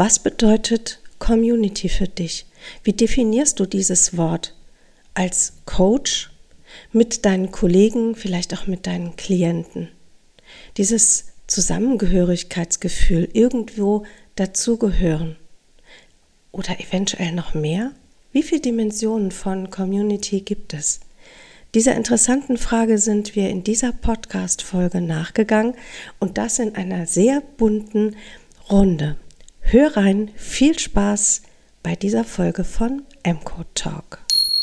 Was bedeutet Community für dich? Wie definierst du dieses Wort als Coach mit deinen Kollegen, vielleicht auch mit deinen Klienten? Dieses Zusammengehörigkeitsgefühl, irgendwo dazugehören oder eventuell noch mehr? Wie viele Dimensionen von Community gibt es? Dieser interessanten Frage sind wir in dieser Podcast-Folge nachgegangen und das in einer sehr bunten Runde. Hör rein, viel Spaß bei dieser Folge von MCO Talk.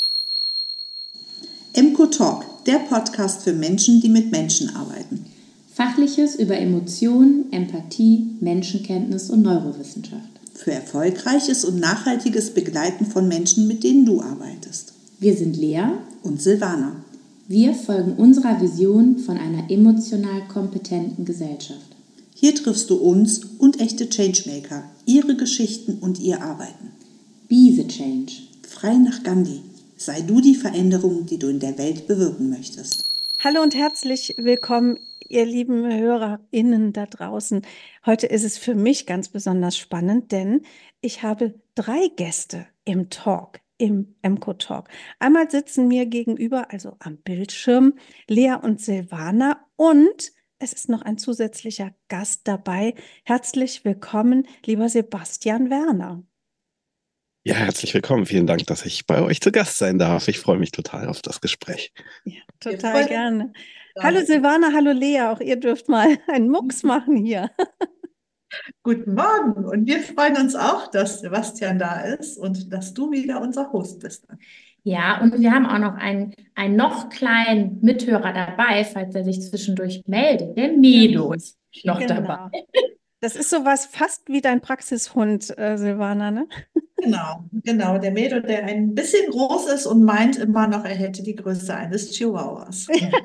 MCO Talk, der Podcast für Menschen, die mit Menschen arbeiten. Fachliches über Emotionen, Empathie, Menschenkenntnis und Neurowissenschaft. Für erfolgreiches und nachhaltiges Begleiten von Menschen, mit denen du arbeitest. Wir sind Lea und Silvana. Wir folgen unserer Vision von einer emotional kompetenten Gesellschaft. Hier triffst du uns und echte Changemaker, ihre Geschichten und ihr Arbeiten. Be the change. Frei nach Gandhi. Sei du die Veränderung, die du in der Welt bewirken möchtest. Hallo und herzlich willkommen, ihr lieben HörerInnen da draußen. Heute ist es für mich ganz besonders spannend, denn ich habe 3 Gäste im Talk, im MCO Talk. Einmal sitzen mir gegenüber, also am Bildschirm, Lea und Silvana, und es ist noch ein zusätzlicher Gast dabei. Herzlich willkommen, lieber Sebastian Werner. Ja, herzlich willkommen. Vielen Dank, dass ich bei euch zu Gast sein darf. Ich freue mich total auf das Gespräch. Ja, total gerne. Hallo Silvana, hallo Lea, auch ihr dürft mal einen Mucks machen hier. Guten Morgen und wir freuen uns auch, dass Sebastian da ist und dass du wieder unser Host bist. Ja, und wir haben auch noch einen noch kleinen Mithörer dabei, falls er sich zwischendurch meldet. Der Medo ist noch dabei. Das ist sowas fast wie dein Praxishund, Silvana, ne? Genau. Der Medo, der ein bisschen groß ist und meint immer noch, er hätte die Größe eines Chihuahuas.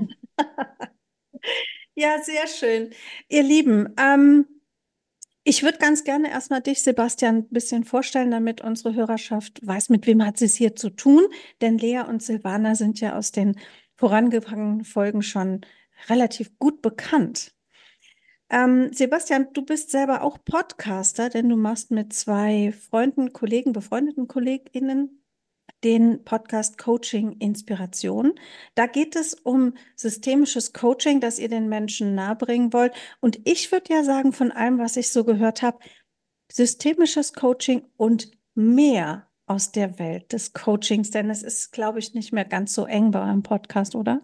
Ja, sehr schön. Ihr Lieben, ich würde ganz gerne erstmal dich, Sebastian, ein bisschen vorstellen, damit unsere Hörerschaft weiß, mit wem hat sie es hier zu tun. Denn Lea und Silvana sind ja aus den vorangegangenen Folgen schon relativ gut bekannt. Sebastian, du bist selber auch Podcaster, denn du machst mit 2 befreundeten KollegInnen den Podcast Coaching Inspiration. Da geht es um systemisches Coaching, das ihr den Menschen nahebringen wollt. Und ich würde ja sagen, von allem, was ich so gehört habe, systemisches Coaching und mehr aus der Welt des Coachings, denn es ist, glaube ich, nicht mehr ganz so eng bei eurem Podcast, oder?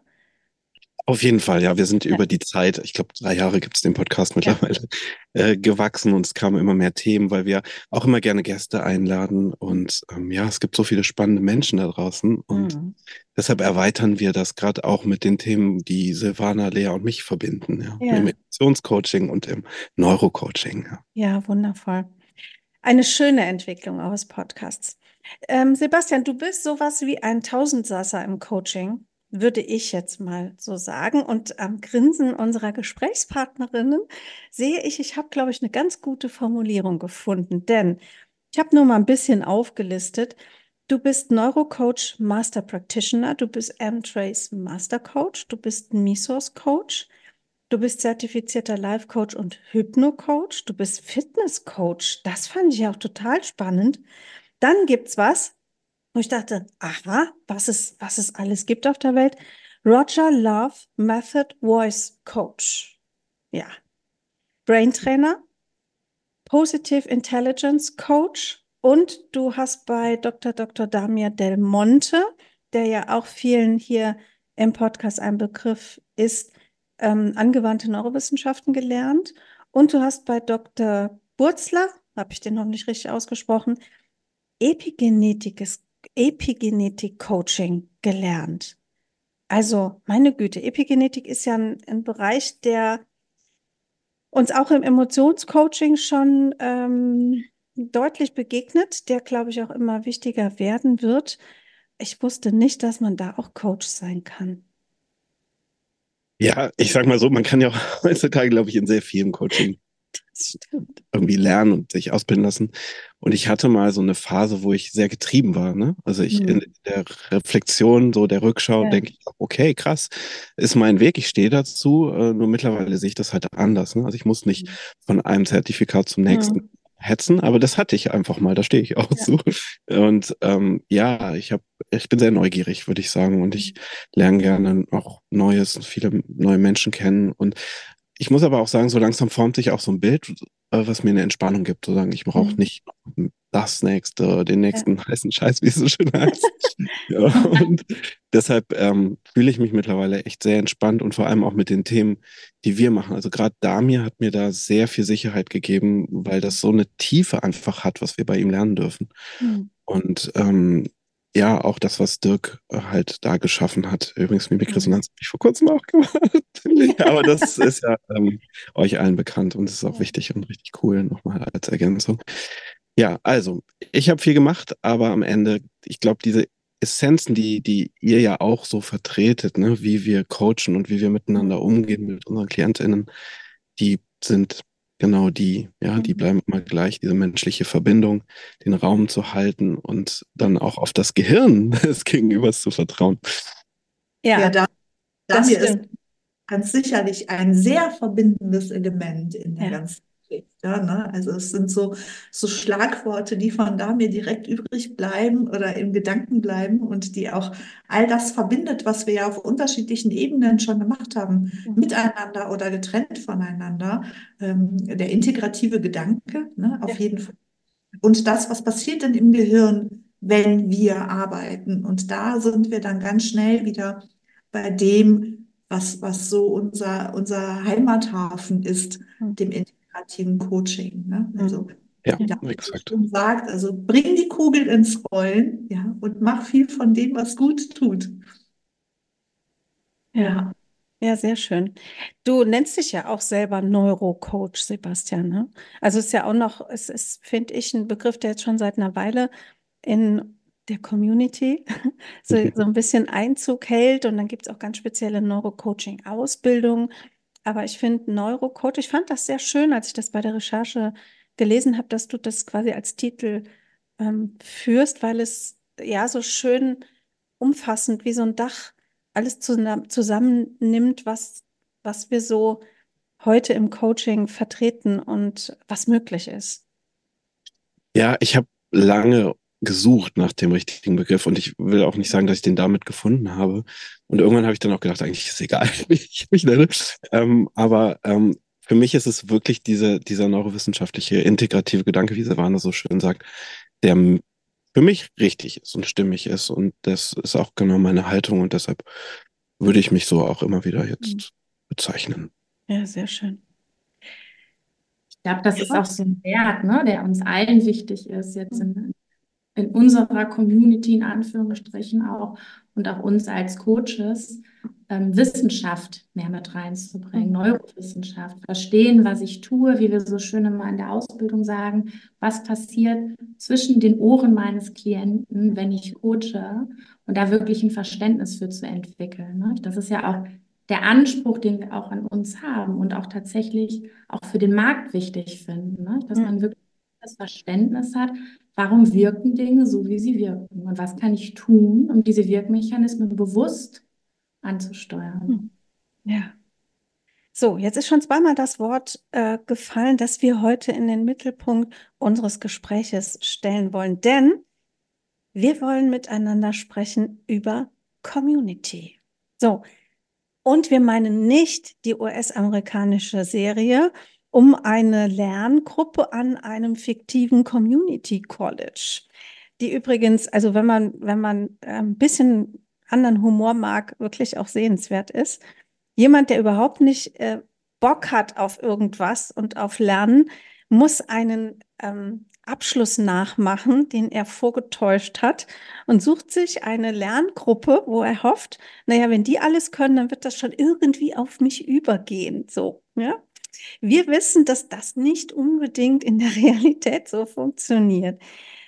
Auf jeden Fall, ja. Wir sind über die Zeit, ich glaube 3 Jahre gibt es den Podcast mittlerweile, gewachsen und es kamen immer mehr Themen, weil wir auch immer gerne Gäste einladen und es gibt so viele spannende Menschen da draußen und deshalb erweitern wir das gerade auch mit den Themen, die Silvana, Lea und mich verbinden, im Emotionscoaching und im Neurocoaching. Ja, wundervoll. Eine schöne Entwicklung eures Podcasts. Sebastian, du bist sowas wie ein Tausendsasser im Coaching, würde ich jetzt mal so sagen. Und am Grinsen unserer Gesprächspartnerinnen sehe ich habe, glaube ich, eine ganz gute Formulierung gefunden. Denn ich habe nur mal ein bisschen aufgelistet. Du bist Neurocoach Master Practitioner, du bist M-Trace Master Coach, du bist Mesos Coach, du bist zertifizierter Life Coach und Hypno-Coach, du bist Fitness Coach. Das fand ich auch total spannend. Dann gibt's was, wo ich dachte, aha, was es alles gibt auf der Welt. Roger Love Method Voice Coach. Ja. Brain Trainer, Positive Intelligence Coach und du hast bei Dr. Damir Del Monte, der ja auch vielen hier im Podcast ein Begriff ist, angewandte Neurowissenschaften gelernt. Und du hast bei Dr. Burzler, habe ich den noch nicht richtig ausgesprochen, Epigenetik-Coaching gelernt. Also, meine Güte, Epigenetik ist ja ein Bereich, der uns auch im Emotionscoaching schon deutlich begegnet, der, glaube ich, auch immer wichtiger werden wird. Ich wusste nicht, dass man da auch Coach sein kann. Ja, ich sag mal so, man kann ja auch heutzutage, glaube ich, in sehr vielen Coaching irgendwie lernen und sich ausbilden lassen. Und ich hatte mal so eine Phase, wo ich sehr getrieben war, ne? Also ich in der Reflexion, so der Rückschau, denke ich, okay, krass, ist mein Weg, ich stehe dazu, nur mittlerweile sehe ich das halt anders, ne? Also ich muss nicht von einem Zertifikat zum nächsten hetzen, aber das hatte ich einfach mal, da stehe ich auch Ja. zu. Und ja, ich bin sehr neugierig, würde ich sagen, und ich lerne gerne auch Neues, viele neue Menschen kennen. Und ich muss aber auch sagen, so langsam formt sich auch so ein Bild, was mir eine Entspannung gibt. So sagen, ich brauche nicht das nächste, den Ja. nächsten heißen Scheiß, wie es so schön heißt. Ja, und deshalb fühle ich mich mittlerweile echt sehr entspannt und vor allem auch mit den Themen, die wir machen. Also gerade Damir hat mir da sehr viel Sicherheit gegeben, weil das so eine Tiefe einfach hat, was wir bei ihm lernen dürfen. Mhm. Und ja, auch das, was Dirk halt da geschaffen hat. Übrigens, Mimikresonanz habe ich vor kurzem auch gemacht. Aber das ist ja euch allen bekannt und es ist auch Ja. wichtig und richtig cool nochmal als Ergänzung. Ja, also, ich habe viel gemacht, aber am Ende, ich glaube, diese Essenzen, die ihr ja auch so vertretet, ne, wie wir coachen und wie wir miteinander umgehen mit unseren KlientInnen, die sind genau die, ja, die bleiben immer gleich, diese menschliche Verbindung, den Raum zu halten und dann auch auf das Gehirn des Gegenübers zu vertrauen. Ja, Ja, das Damir ist stimmt. ganz sicherlich ein sehr verbindendes Element in der Ja. ganzen Geschichte. Ne? Also es sind so Schlagworte, die von da mir direkt übrig bleiben oder im Gedanken bleiben und die auch all das verbindet, was wir ja auf unterschiedlichen Ebenen schon gemacht haben, miteinander oder getrennt voneinander. Der integrative Gedanke, ne? Auf Ja. jeden Fall. Und das, was passiert denn im Gehirn, wenn wir arbeiten? Und da sind wir dann ganz schnell wieder bei dem, was so unser Heimathafen ist, dem integrativen Coaching. Ne? Also, Ja, wie der so exakt. schön sagt, also bring die Kugel ins Rollen, ja, und mach viel von dem, was gut tut. Ja. Ja. Ja, sehr schön. Du nennst dich ja auch selber Neurocoach, Sebastian, ne? Also es ist ja auch noch, es ist, finde ich, ein Begriff, der jetzt schon seit einer Weile in der Community so ein bisschen Einzug hält. Und dann gibt es auch ganz spezielle Neurocoaching-Ausbildungen. Aber ich finde Neurocoach, ich fand das sehr schön, als ich das bei der Recherche gelesen habe, dass du das quasi als Titel führst, weil es ja so schön umfassend wie so ein Dach alles zusammennimmt, was wir so heute im Coaching vertreten und was möglich ist. Ja, ich habe lange gesucht nach dem richtigen Begriff und ich will auch nicht sagen, dass ich den damit gefunden habe. Und irgendwann habe ich dann auch gedacht, eigentlich ist es egal, wie ich mich nenne. Aber für mich ist es wirklich dieser neurowissenschaftliche, integrative Gedanke, wie Silvana so schön sagt, der für mich richtig ist und stimmig ist. Und das ist auch genau meine Haltung und deshalb würde ich mich so auch immer wieder jetzt bezeichnen. Ja, sehr schön. Ich glaube, das ist auch so ein Wert, ne, der uns allen wichtig ist, jetzt in unserer Community in Anführungsstrichen auch und auch uns als Coaches, Wissenschaft mehr mit reinzubringen, Neurowissenschaft, verstehen, was ich tue, wie wir so schön immer in der Ausbildung sagen, was passiert zwischen den Ohren meines Klienten, wenn ich coache und da wirklich ein Verständnis für zu entwickeln. Ne? Das ist ja auch der Anspruch, den wir auch an uns haben und auch tatsächlich auch für den Markt wichtig finden, ne? Dass man wirklich das Verständnis hat, warum wirken Dinge so, wie sie wirken? Und was kann ich tun, um diese Wirkmechanismen bewusst anzusteuern? Ja. So, jetzt ist schon zweimal das Wort gefallen, das wir heute in den Mittelpunkt unseres Gespräches stellen wollen. Denn wir wollen miteinander sprechen über Community. So, und wir meinen nicht die US-amerikanische Serie um eine Lerngruppe an einem fiktiven Community College, die übrigens, also wenn man ein bisschen anderen Humor mag, wirklich auch sehenswert ist. Jemand, der überhaupt nicht Bock hat auf irgendwas und auf Lernen, muss einen Abschluss nachmachen, den er vorgetäuscht hat und sucht sich eine Lerngruppe, wo er hofft, naja, wenn die alles können, dann wird das schon irgendwie auf mich übergehen. So, ja. Wir wissen, dass das nicht unbedingt in der Realität so funktioniert.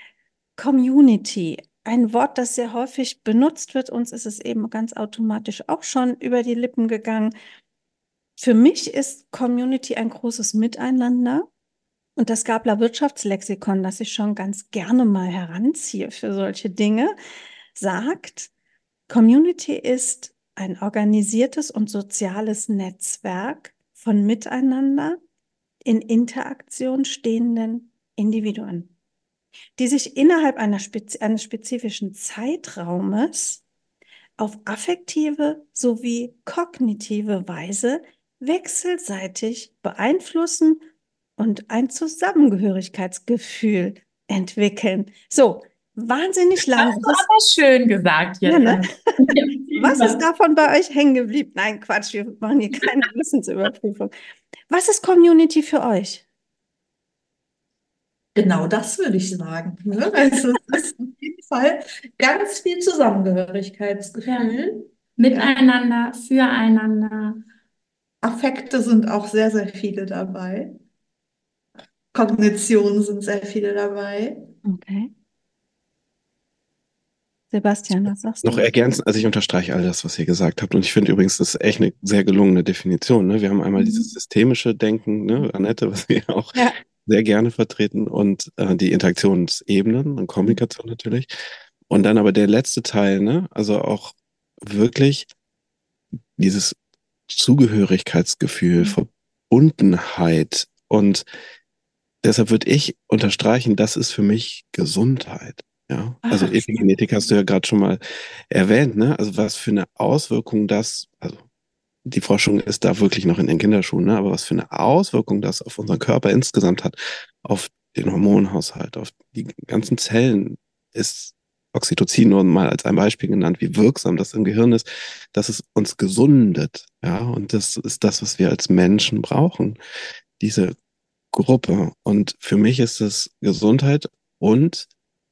Community, ein Wort, das sehr häufig benutzt wird, uns ist es eben ganz automatisch auch schon über die Lippen gegangen. Für mich ist Community ein großes Miteinander. Und das Gabler Wirtschaftslexikon, das ich schon ganz gerne mal heranziehe für solche Dinge, sagt, Community ist ein organisiertes und soziales Netzwerk von miteinander in Interaktion stehenden Individuen, die sich innerhalb eines spezifischen Zeitraumes auf affektive sowie kognitive Weise wechselseitig beeinflussen und ein Zusammengehörigkeitsgefühl entwickeln. So, wahnsinnig lang. Aber schön gesagt Ja, jetzt. ne? Was ist davon bei euch hängen geblieben? Nein, Quatsch, wir machen hier keine Wissensüberprüfung. Was ist Community für euch? Genau das würde ich sagen. Ne? Also es ist auf jeden Fall ganz viel Zusammengehörigkeitsgefühl. Miteinander, füreinander. Affekte sind auch sehr, sehr viele dabei. Kognitionen sind sehr viele dabei. Okay. Sebastian, was sagst Noch du? ergänzend, also ich unterstreiche all das, was ihr gesagt habt. Und ich finde übrigens, das ist echt eine sehr gelungene Definition. Ne? Wir haben einmal dieses systemische Denken, ne, Annette, was wir auch Ja. sehr gerne vertreten, und die Interaktionsebenen und Kommunikation natürlich. Und dann aber der letzte Teil, ne, also auch wirklich dieses Zugehörigkeitsgefühl, Verbundenheit. Und deshalb würde ich unterstreichen, das ist für mich Gesundheit. Ja, also Epigenetik hast du ja gerade schon mal erwähnt, ne? Also was für eine Auswirkung das, also die Forschung ist da wirklich noch in den Kinderschuhen, ne? Aber was für eine Auswirkung das auf unseren Körper insgesamt hat, auf den Hormonhaushalt, auf die ganzen Zellen, ist Oxytocin nur mal als ein Beispiel genannt, wie wirksam das im Gehirn ist, dass es uns gesundet, ja, und das ist das, was wir als Menschen brauchen, diese Gruppe. Und für mich ist es Gesundheit und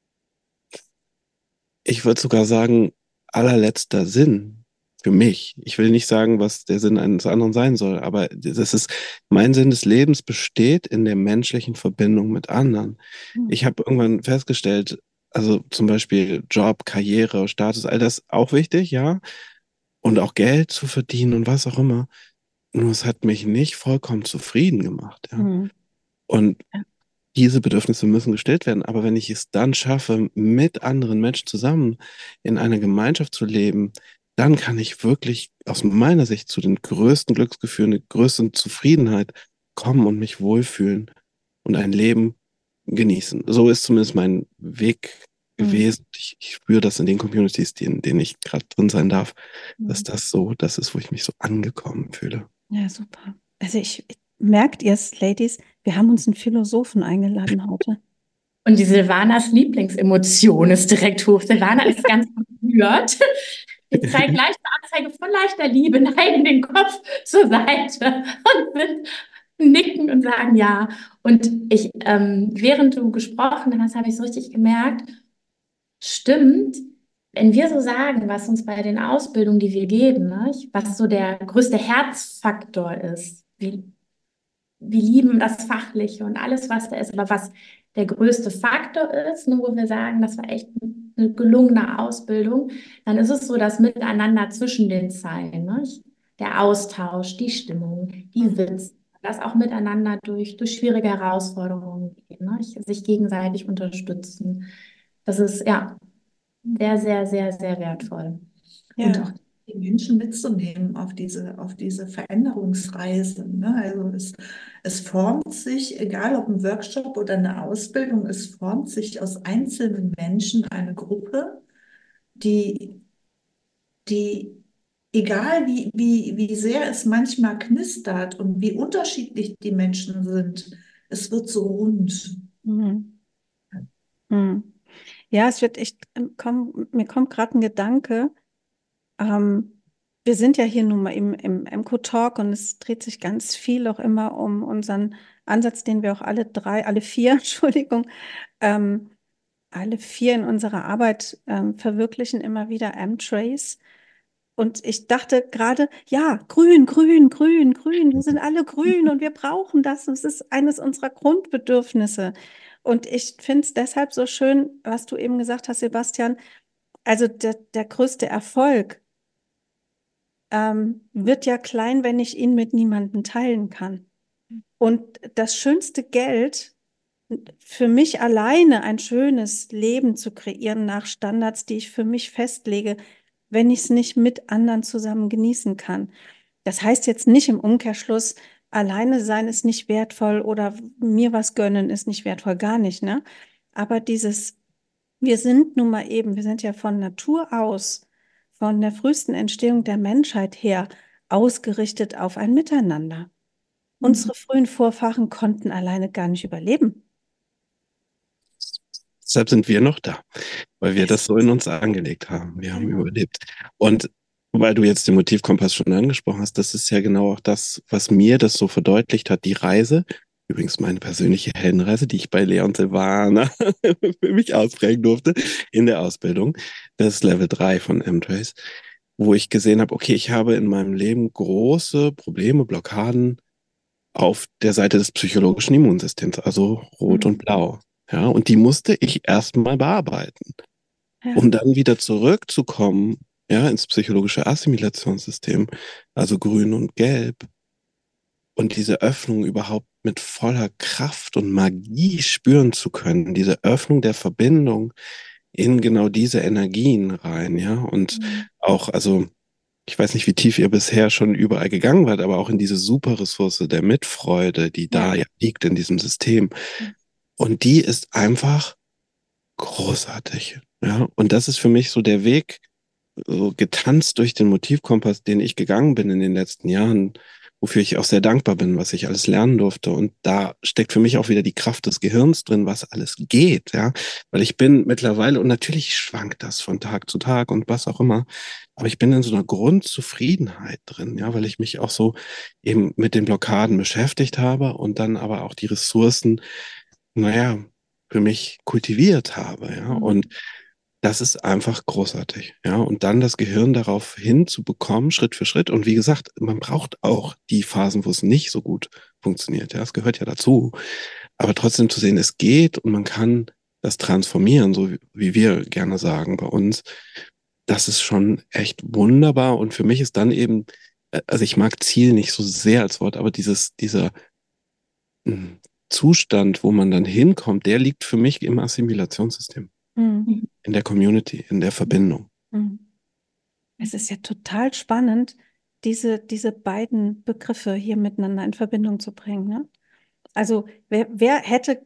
ich würde sogar sagen, allerletzter Sinn für mich. Ich will nicht sagen, was der Sinn eines anderen sein soll, aber das ist, mein Sinn des Lebens besteht in der menschlichen Verbindung mit anderen. Ich habe irgendwann festgestellt, also zum Beispiel Job, Karriere, Status, all das auch wichtig, ja, und auch Geld zu verdienen und was auch immer. Nur es hat mich nicht vollkommen zufrieden gemacht, ja. Mhm. Und diese Bedürfnisse müssen gestillt werden. Aber wenn ich es dann schaffe, mit anderen Menschen zusammen in einer Gemeinschaft zu leben, dann kann ich wirklich aus meiner Sicht zu den größten Glücksgefühlen, der größten Zufriedenheit kommen und mich wohlfühlen und ein Leben genießen. So ist zumindest mein Weg gewesen. Ich spüre das in den Communities, in denen ich gerade drin sein darf, dass das so das ist, wo ich mich so angekommen fühle. Ja, super. Also merkt ihr es, Ladies, wir haben uns einen Philosophen eingeladen heute. Und die Silvanas Lieblingsemotion ist direkt hoch. Silvana ist ganz berührt. Ich zeige leichte Anzeige von leichter Liebe, neigen den Kopf zur Seite und sind nicken und sagen ja. Und ich, während du gesprochen hast, habe ich so richtig gemerkt, stimmt, wenn wir so sagen, was uns bei den Ausbildungen, die wir geben, ne, was so der größte Herzfaktor ist, wir lieben das Fachliche und alles, was da ist, aber was der größte Faktor ist, nur wo wir sagen, das war echt eine gelungene Ausbildung, dann ist es so das Miteinander zwischen den Zeilen, ne? Der Austausch, die Stimmung, die Witze, das auch miteinander durch schwierige Herausforderungen gehen, ne? Sich gegenseitig unterstützen. Das ist ja sehr, sehr, sehr, sehr wertvoll. Und Ja. auch die Menschen mitzunehmen auf diese Veränderungsreise. Ne? Also es formt sich, egal ob ein Workshop oder eine Ausbildung, es formt sich aus einzelnen Menschen eine Gruppe, die, die egal wie sehr es manchmal knistert und wie unterschiedlich die Menschen sind, es wird so rund. Mhm. Mhm. Ja, es wird echt, mir kommt gerade ein Gedanke. Wir sind ja hier nun mal im MCO-Talk und es dreht sich ganz viel auch immer um unseren Ansatz, den wir auch alle vier, Entschuldigung, alle vier in unserer Arbeit verwirklichen, immer wieder M-Trace. Und ich dachte gerade, ja, grün, grün, grün, grün, wir sind alle grün und wir brauchen das. Und es ist eines unserer Grundbedürfnisse. Und ich finde es deshalb so schön, was du eben gesagt hast, Sebastian. Also der größte Erfolg wird ja klein, wenn ich ihn mit niemandem teilen kann. Und das schönste Geld, für mich alleine ein schönes Leben zu kreieren nach Standards, die ich für mich festlege, wenn ich es nicht mit anderen zusammen genießen kann. Das heißt jetzt nicht im Umkehrschluss, alleine sein ist nicht wertvoll oder mir was gönnen ist nicht wertvoll, gar nicht, ne? Aber wir sind nun mal eben, wir sind ja von Natur aus, von der frühesten Entstehung der Menschheit her, ausgerichtet auf ein Miteinander. Unsere frühen Vorfahren konnten alleine gar nicht überleben. Deshalb sind wir noch da, weil wir das so in uns angelegt haben. Wir haben überlebt. Und weil du jetzt den Motivkompass schon angesprochen hast, das ist ja genau auch das, was mir das so verdeutlicht hat, die Reise. Übrigens meine persönliche Heldenreise, die ich bei Leon Silvana für mich ausprägen durfte in der Ausbildung. Das ist Level 3 von M-Trace, wo ich gesehen habe, okay, ich habe in meinem Leben große Probleme, Blockaden auf der Seite des psychologischen Immunsystems, also rot und blau. Ja, und die musste ich erstmal bearbeiten, Ja. um dann wieder zurückzukommen, ja, ins psychologische Assimilationssystem, also grün und gelb, und diese Öffnung überhaupt mit voller Kraft und Magie spüren zu können, diese Öffnung der Verbindung in genau diese Energien rein, ja, und auch, also ich weiß nicht, wie tief ihr bisher schon überall gegangen wart, aber auch in diese Superressource der Mitfreude, die da ja liegt in diesem System. Und die ist einfach großartig. Ja, und das ist für mich so der Weg, so getanzt durch den Motivkompass, den ich gegangen bin in den letzten Jahren, wofür ich auch sehr dankbar bin, was ich alles lernen durfte. Und da steckt für mich auch wieder die Kraft des Gehirns drin, was alles geht, ja. Weil ich bin mittlerweile, und natürlich schwankt das von Tag zu Tag und was auch immer, aber ich bin in so einer Grundzufriedenheit drin, ja, weil ich mich auch so eben mit den Blockaden beschäftigt habe und dann aber auch die Ressourcen, naja, für mich kultiviert habe, ja. Und das ist einfach großartig, ja. Und dann das Gehirn darauf hinzubekommen, Schritt für Schritt. Und wie gesagt, man braucht auch die Phasen, wo es nicht so gut funktioniert. Ja, es gehört ja dazu. Aber trotzdem zu sehen, es geht und man kann das transformieren, so wie wir gerne sagen bei uns. Das ist schon echt wunderbar. Und für mich ist dann eben, also ich mag Ziel nicht so sehr als Wort, aber dieser Zustand, wo man dann hinkommt, der liegt für mich im Assimilationssystem, Mhm. in der Community, in der Verbindung. Mhm. Es ist ja total spannend, diese beiden Begriffe hier miteinander in Verbindung zu bringen, ne? Also, wer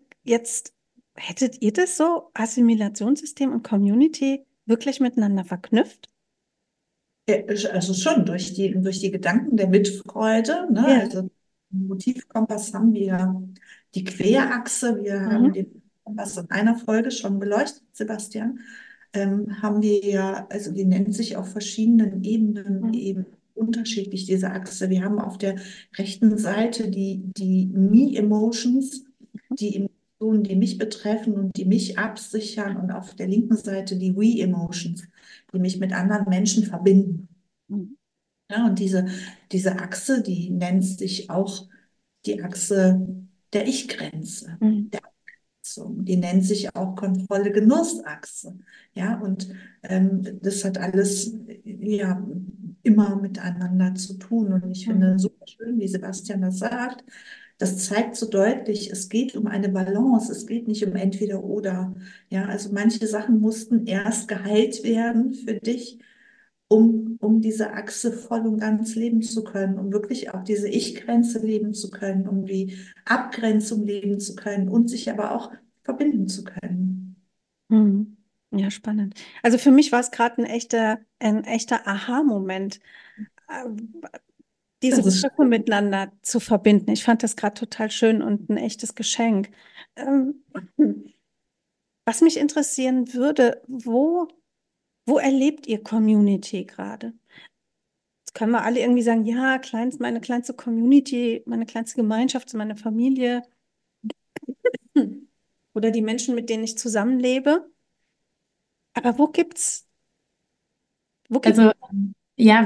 hättet ihr das so, Assimilationssystem und Community, wirklich miteinander verknüpft? Also schon durch die Gedanken der Mitfreude, ne? Ja. Also im Motivkompass haben wir die Querachse, wir haben den Kompass in einer Folge schon beleuchtet, Sebastian, haben wir ja, also die nennt sich auf verschiedenen Ebenen eben unterschiedlich, diese Achse. Wir haben auf der rechten Seite die Me-Emotions, die Emotionen, die mich betreffen und die mich absichern, und auf der linken Seite die We-Emotions, die mich mit anderen Menschen verbinden. Ja, und diese Achse, die nennt sich auch die Achse der Ich-Grenze, der Abgrenzung. Die nennt sich auch Kontrolle-Genuss-Achse. Ja, und das hat alles ja immer miteinander zu tun. Und ich finde super schön, wie Sebastian das sagt. Das zeigt so deutlich, es geht um eine Balance, es geht nicht um entweder oder. Ja, also manche Sachen mussten erst geheilt werden für dich, um diese Achse voll und ganz leben zu können, um wirklich auch diese Ich-Grenze leben zu können, um die Abgrenzung leben zu können und sich aber auch verbinden zu können. Mhm. Ja, spannend. Also für mich war es gerade ein echter Aha-Moment, äh, diese Das ist Begriffe miteinander zu verbinden. Ich fand das gerade total schön und ein echtes Geschenk. Ähm, Was mich interessieren würde, wo erlebt ihr Community gerade? Jetzt können wir alle irgendwie sagen, ja, meine kleinste Community, meine kleinste Gemeinschaft ist meine Familie oder die Menschen, mit denen ich zusammenlebe. Aber wo gibt's, Also ja,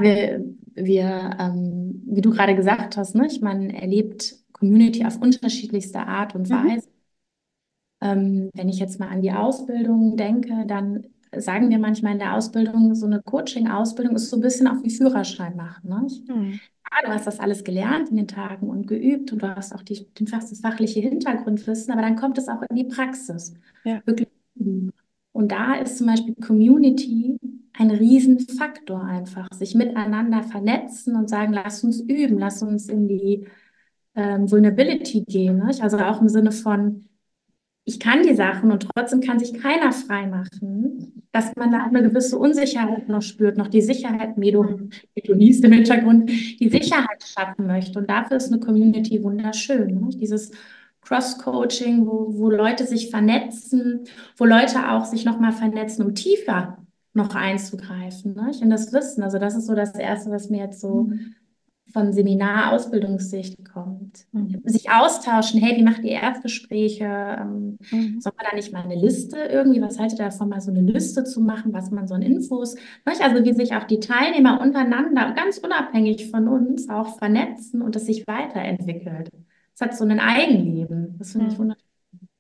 wie du gerade gesagt hast, ne? Man erlebt Community auf unterschiedlichste Art und Weise. Wenn ich jetzt mal an die Ausbildung denke, dann sagen wir manchmal in der Ausbildung, so eine Coaching-Ausbildung ist so ein bisschen auch wie Führerschein machen. Ne? Ja, du hast das alles gelernt in den Tagen und geübt und du hast auch das fachliche Hintergrundwissen, aber dann kommt es auch in die Praxis. Ja. Wirklich. Und da ist zum Beispiel Community ein Riesenfaktor einfach, sich miteinander vernetzen und sagen, lass uns üben, lass uns in die Vulnerability gehen, ne? Also auch im Sinne von, ich kann die Sachen und trotzdem kann sich keiner frei machen, dass man da eine gewisse Unsicherheit noch spürt, noch die Sicherheit, du liest im Hintergrund, die Sicherheit schaffen möchte. Und dafür ist eine Community wunderschön, ne? Dieses Cross-Coaching, wo Leute sich vernetzen, wo Leute auch sich nochmal vernetzen, um tiefer noch einzugreifen, ne? In das Wissen. Also das ist so das Erste, was mir jetzt so von Seminar-Ausbildungssicht kommt. Sich austauschen, hey, wie macht ihr Erstgespräche? Soll man da nicht mal eine Liste irgendwie, was haltet ihr davon, mal so eine Liste zu machen, was man so an Infos, nicht? Also wie sich auch die Teilnehmer untereinander, ganz unabhängig von uns, auch vernetzen und es sich weiterentwickelt. Es hat so ein Eigenleben. Das finde ich wunderschön.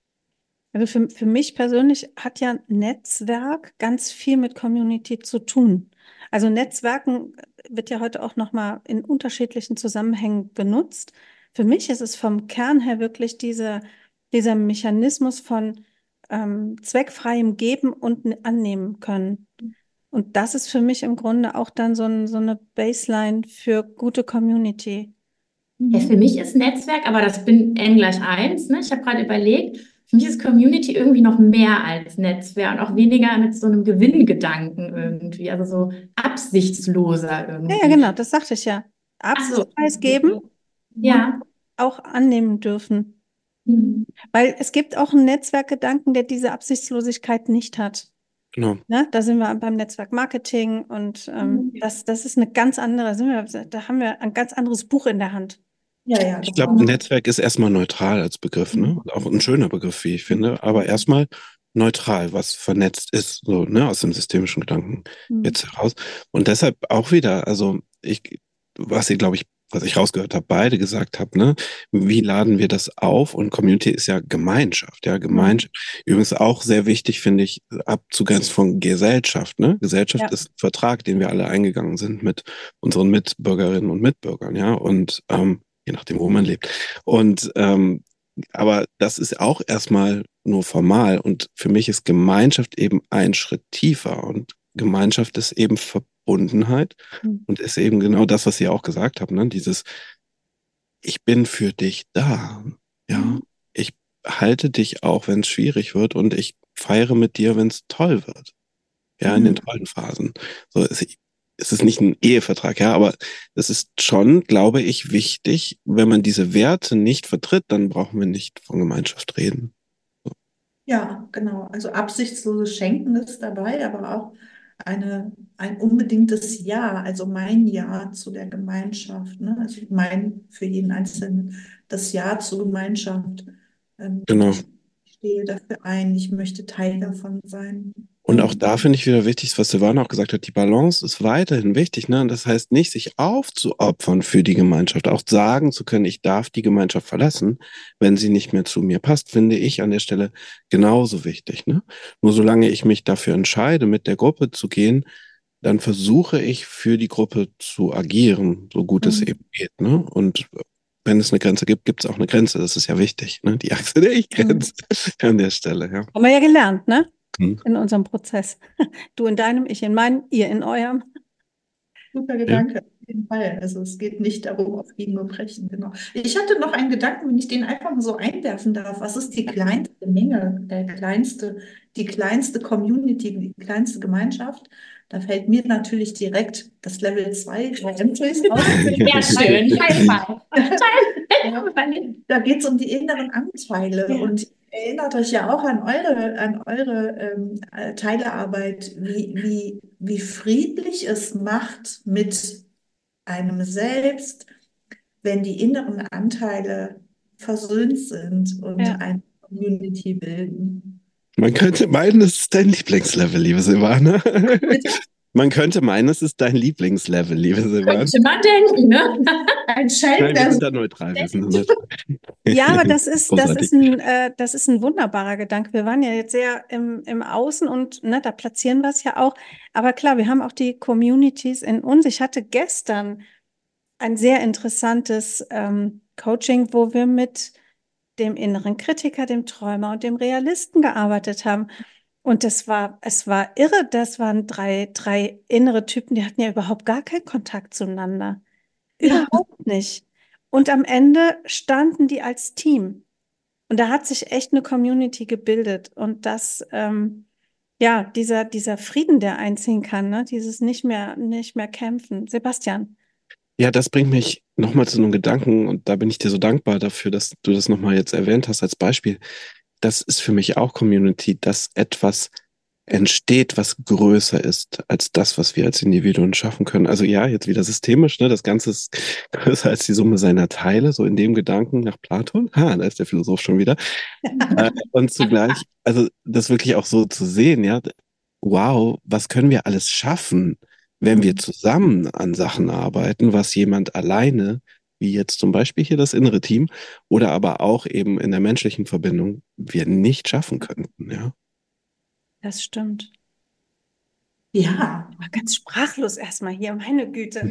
Also für mich persönlich hat ja Netzwerk ganz viel mit Community zu tun. Also Netzwerken wird ja heute auch nochmal in unterschiedlichen Zusammenhängen benutzt. Für mich ist es vom Kern her wirklich dieser Mechanismus von zweckfreiem Geben und Annehmen können. Und das ist für mich im Grunde auch dann so eine Baseline für gute Community. Ja, für mich ist Netzwerk, aber das bin N gleich 1, ne? Ich habe gerade überlegt, für mich ist Community irgendwie noch mehr als Netzwerk und auch weniger mit so einem Gewinngedanken irgendwie, also so absichtsloser irgendwie. Ja, genau, das sagte ich ja. Absichtsfreies Geben Ja. und auch annehmen dürfen. Mhm. Weil es gibt auch einen Netzwerkgedanken, der diese Absichtslosigkeit nicht hat. Genau. Ne? Da sind wir beim Netzwerk Marketing und das ist eine ganz andere, da haben wir ein ganz anderes Buch in der Hand. Ja, Ich glaube, Netzwerk ist erstmal neutral als Begriff, ne? Auch ein schöner Begriff, wie ich finde, aber erstmal neutral, was vernetzt ist, so, ne, aus dem systemischen Gedanken jetzt heraus. Und deshalb auch wieder, also was ihr, glaube ich, was ich rausgehört habe, beide gesagt habt, ne, wie laden wir das auf? Und Community ist ja Gemeinschaft, ja, Gemeinschaft. Übrigens auch sehr wichtig, finde ich, abzugrenzen von Gesellschaft, ne? Gesellschaft ist ein Vertrag, den wir alle eingegangen sind mit unseren Mitbürgerinnen und Mitbürgern, ja, und je nachdem, wo man lebt. Und aber das ist auch erstmal nur formal. Und für mich ist Gemeinschaft eben ein Schritt tiefer. Und Gemeinschaft ist eben Verbundenheit und ist eben genau das, was ihr auch gesagt habt, ne? Dieses, ich bin für dich da. Ja, ich halte dich auch, wenn es schwierig wird, und ich feiere mit dir, wenn es toll wird. Ja, in den tollen Phasen. So, es ist nicht ein Ehevertrag, ja, aber es ist schon, glaube ich, wichtig, wenn man diese Werte nicht vertritt, dann brauchen wir nicht von Gemeinschaft reden. So. Ja, genau. Also absichtsloses Schenken ist dabei, aber auch ein unbedingtes Ja, also mein Ja zu der Gemeinschaft, ne? Also für jeden Einzelnen das Ja zur Gemeinschaft. Genau. Ich stehe dafür ein, ich möchte Teil davon sein. Und auch da finde ich wieder wichtig, was Silvana auch gesagt hat, die Balance ist weiterhin wichtig, ne? Und das heißt nicht, sich aufzuopfern für die Gemeinschaft, auch sagen zu können, ich darf die Gemeinschaft verlassen, wenn sie nicht mehr zu mir passt, finde ich an der Stelle genauso wichtig, ne? Nur solange ich mich dafür entscheide, mit der Gruppe zu gehen, dann versuche ich für die Gruppe zu agieren, so gut es eben geht, ne? Und wenn es eine Grenze gibt, gibt es auch eine Grenze. Das ist ja wichtig, ne? Die Achse der Ich-Grenze an der Stelle, ja. Haben wir ja gelernt, ne? In unserem Prozess. Du in deinem, ich in meinem, ihr in eurem. Super Gedanke, auf jeden Fall. Also es geht nicht darum, auf Biegen und Brechen, genau. Ich hatte noch einen Gedanken, wenn ich den einfach mal so einwerfen darf. Was ist die kleinste Menge, die kleinste Community, die kleinste Gemeinschaft? Da fällt mir natürlich direkt das Level 2 bei Emtrace auf. Sehr schön. Da geht es um die inneren Anteile. Und ihr erinnert euch ja auch an eure Teilearbeit, wie friedlich es macht mit einem selbst, wenn die inneren Anteile versöhnt sind und eine Community bilden. Man könnte meinen, es ist dein Lieblingslevel, liebe Silvana. Man könnte meinen, es ist dein Lieblingslevel, liebe Silvana. Könnte man denken, ne? Ein Schelm, Nein, wir sind da neutral. Wir sind da neutral. Ja, aber das ist ein wunderbarer Gedanke. Wir waren ja jetzt sehr im Außen und ne, da platzieren wir es ja auch. Aber klar, wir haben auch die Communities in uns. Ich hatte gestern ein sehr interessantes Coaching, wo wir mit dem inneren Kritiker, dem Träumer und dem Realisten gearbeitet haben. Und es war irre. Das waren drei innere Typen, die hatten ja überhaupt gar keinen Kontakt zueinander. Überhaupt nicht. Und am Ende standen die als Team. Und da hat sich echt eine Community gebildet. Und das, ja, dieser Frieden, der einziehen kann, ne? Dieses nicht mehr kämpfen. Sebastian. Ja, das bringt mich nochmal zu einem Gedanken und da bin ich dir so dankbar dafür, dass du das nochmal jetzt erwähnt hast als Beispiel. Das ist für mich auch Community, dass etwas entsteht, was größer ist als das, was wir als Individuen schaffen können. Also ja, jetzt wieder systemisch, ne? Das Ganze ist größer als die Summe seiner Teile, so in dem Gedanken nach Platon. Da ist der Philosoph schon wieder. Und zugleich, also das wirklich auch so zu sehen, ja, wow, was können wir alles schaffen, wenn wir zusammen an Sachen arbeiten, was jemand alleine, wie jetzt zum Beispiel hier das innere Team, oder aber auch eben in der menschlichen Verbindung, wir nicht schaffen könnten, ja. Das stimmt. Ja, Ich war ganz sprachlos erstmal hier, meine Güte.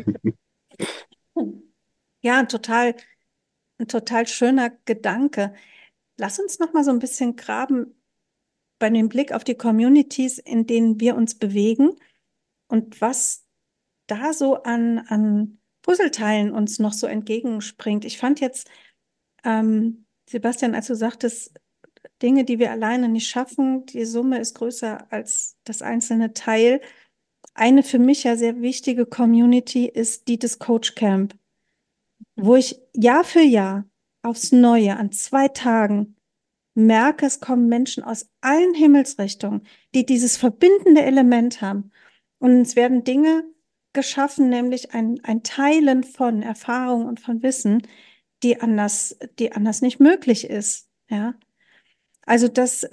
Ja, ein total schöner Gedanke. Lass uns noch mal so ein bisschen graben bei dem Blick auf die Communities, in denen wir uns bewegen und was da so an Puzzleteilen uns noch so entgegenspringt. Ich fand jetzt, Sebastian, als du sagtest, Dinge, die wir alleine nicht schaffen, die Summe ist größer als das einzelne Teil. Eine für mich ja sehr wichtige Community ist die des Coach Camp, wo ich Jahr für Jahr aufs Neue an 2 Tagen merke, es kommen Menschen aus allen Himmelsrichtungen, die dieses verbindende Element haben. Und es werden Dinge geschaffen, nämlich ein Teilen von Erfahrung und von Wissen, die anders nicht möglich ist. Ja, also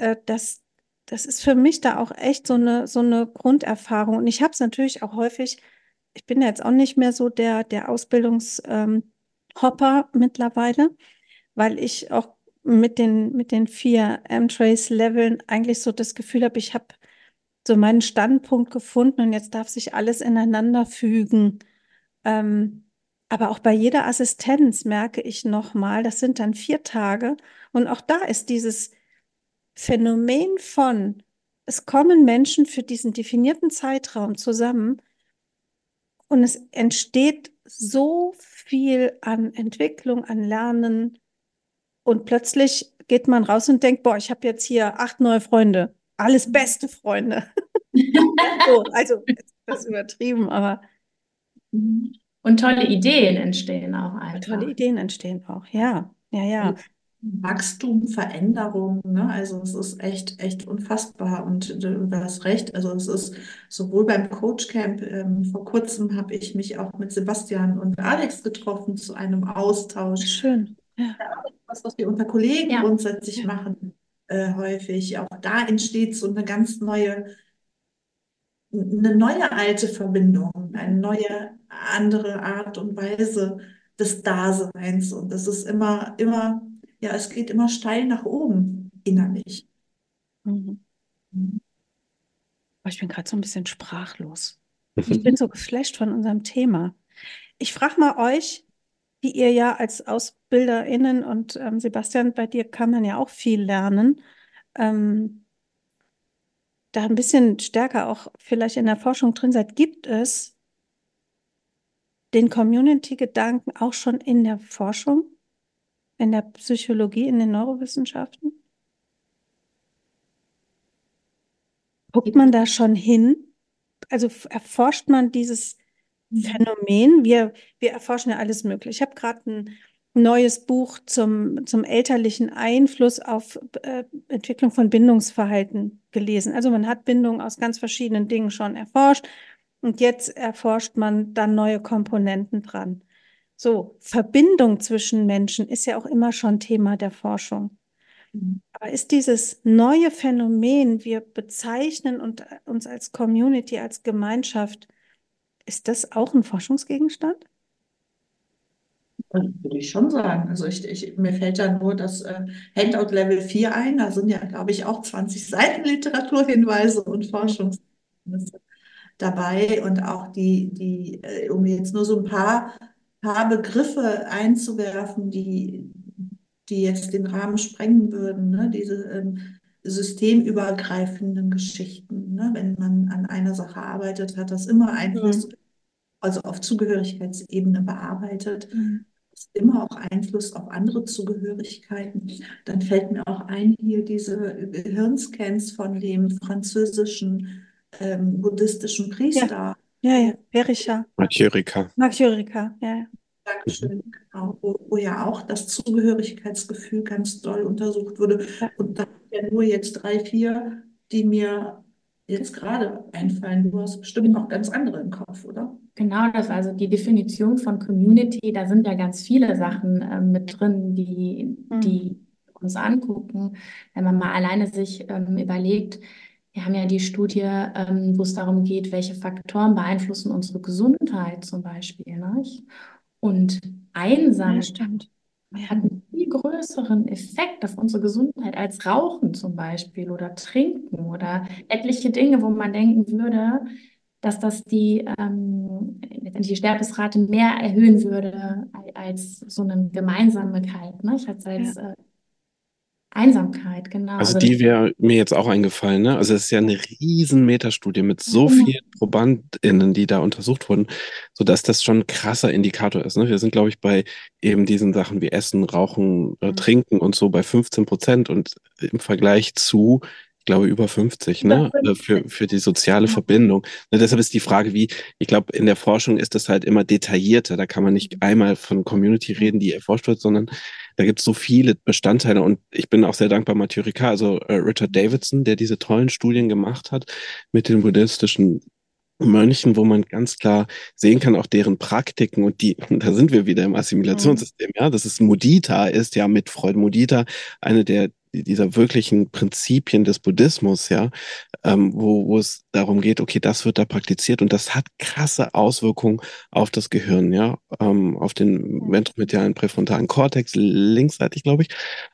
das ist für mich da auch echt so eine Grunderfahrung. Und ich habe es natürlich auch häufig, ich bin ja jetzt auch nicht mehr so der Hopper mittlerweile, weil ich auch mit den 4 M-Trace-Leveln eigentlich so das Gefühl habe, ich habe so meinen Standpunkt gefunden und jetzt darf sich alles ineinander fügen. Ähm, aber auch bei jeder Assistenz merke ich nochmal, das sind dann 4 Tage und auch da ist dieses Phänomen von, es kommen Menschen für diesen definierten Zeitraum zusammen und es entsteht so viel an Entwicklung, an Lernen und plötzlich geht man raus und denkt, boah, ich habe jetzt hier 8 neue Freunde, alles beste Freunde. So, also das ist übertrieben, aber Und tolle Ideen entstehen auch tolle einfach. Ideen entstehen auch. Ja, ja, ja. Wachstum, Veränderung, ne? Also es ist echt, echt unfassbar und du hast recht. Also es ist sowohl beim Coachcamp, vor kurzem habe ich mich auch mit Sebastian und Alex getroffen zu einem Austausch. Schön. Ja, Was wir unter Kollegen Ja. grundsätzlich Ja. machen, häufig. Auch da entsteht so eine neue alte Verbindung, eine neue andere Art und Weise des Daseins. Und das ist ja, es geht immer steil nach oben innerlich. Mhm. Aber ich bin gerade so ein bisschen sprachlos. Ich bin so geflasht von unserem Thema. Ich frage mal euch, wie ihr ja als AusbilderInnen und Sebastian, bei dir kann man ja auch viel lernen, ähm, da ein bisschen stärker auch vielleicht in der Forschung drin seid, gibt es den Community-Gedanken auch schon in der Forschung, in der Psychologie, in den Neurowissenschaften? Guckt man da schon hin? Also erforscht man dieses Phänomen? Wir erforschen ja alles Mögliche. Ich habe gerade ein neues Buch zum elterlichen Einfluss auf Entwicklung von Bindungsverhalten gelesen. Also man hat Bindung aus ganz verschiedenen Dingen schon erforscht und jetzt erforscht man dann neue Komponenten dran. So, Verbindung zwischen Menschen ist ja auch immer schon Thema der Forschung. Aber ist dieses neue Phänomen, wir bezeichnen uns als Community, als Gemeinschaft, ist das auch ein Forschungsgegenstand? Würde ich schon sagen. Also mir fällt da nur das Handout Level 4 ein. Da sind ja, glaube ich, auch 20 Seiten Literaturhinweise und Forschungsergebnisse dabei und auch um jetzt nur so paar Begriffe einzuwerfen, die jetzt den Rahmen sprengen würden, ne? Diese systemübergreifenden Geschichten, ne? Wenn man an einer Sache arbeitet, hat das immer Einfluss, Mhm. also auf Zugehörigkeitsebene bearbeitet. Mhm. immer auch Einfluss auf andere Zugehörigkeiten. Dann fällt mir auch ein, hier diese Gehirnscans von dem französischen buddhistischen Ja, Priester. ja, ja. Berisha. Martyrica. Margyrica, ja, ja. Mhm. Dankeschön, genau, wo ja auch das Zugehörigkeitsgefühl ganz doll untersucht wurde. Ja, Und da sind ja nur jetzt drei, vier, die mir jetzt gerade einfallen. Du hast bestimmt noch ganz andere im Kopf, oder? Genau das, also die Definition von Community, da sind ja ganz viele Sachen mit drin, die uns angucken. Wenn man mal alleine sich überlegt, wir haben ja die Studie, wo es darum geht, welche Faktoren beeinflussen unsere Gesundheit zum Beispiel, nicht? Und ja, Einsamkeit stimmt. hat Ja. einen viel größeren Effekt auf unsere Gesundheit als Rauchen zum Beispiel oder Trinken oder etliche Dinge, wo man denken würde, dass das letztendlich die Sterbesrate mehr erhöhen würde als so eine Gemeinsamkeit, ne? Ja. Als Einsamkeit, genau. Also Also das, die wäre mir jetzt auch eingefallen, ne? Also es ist ja eine riesen Metastudie mit so genau. vielen ProbandInnen, die da untersucht wurden, sodass das schon ein krasser Indikator ist, ne? Wir sind, glaube ich, bei eben diesen Sachen wie Essen, Rauchen, Trinken und so bei 15% und im Vergleich zu, ich glaube, über 50, Über ne? 50. Für die soziale Verbindung. Ne, deshalb ist die Frage, wie, ich glaube, in der Forschung ist das halt immer detaillierter. Da kann man nicht einmal von Community reden, die erforscht wird, sondern da gibt es so viele Bestandteile und ich bin auch sehr dankbar Mathieu Ricard, also Richard Davidson, der diese tollen Studien gemacht hat mit den buddhistischen Mönchen, wo man ganz klar sehen kann, auch deren Praktiken und die, da sind wir wieder im Assimilationssystem, ja, das ist Mudita, ist ja mit Freud Mudita eine dieser wirklichen Prinzipien des Buddhismus, ja, wo es darum geht, okay, das wird da praktiziert und das hat krasse Auswirkungen auf das Gehirn, ja, auf den ventromedialen präfrontalen Kortex, linksseitig, glaube ich.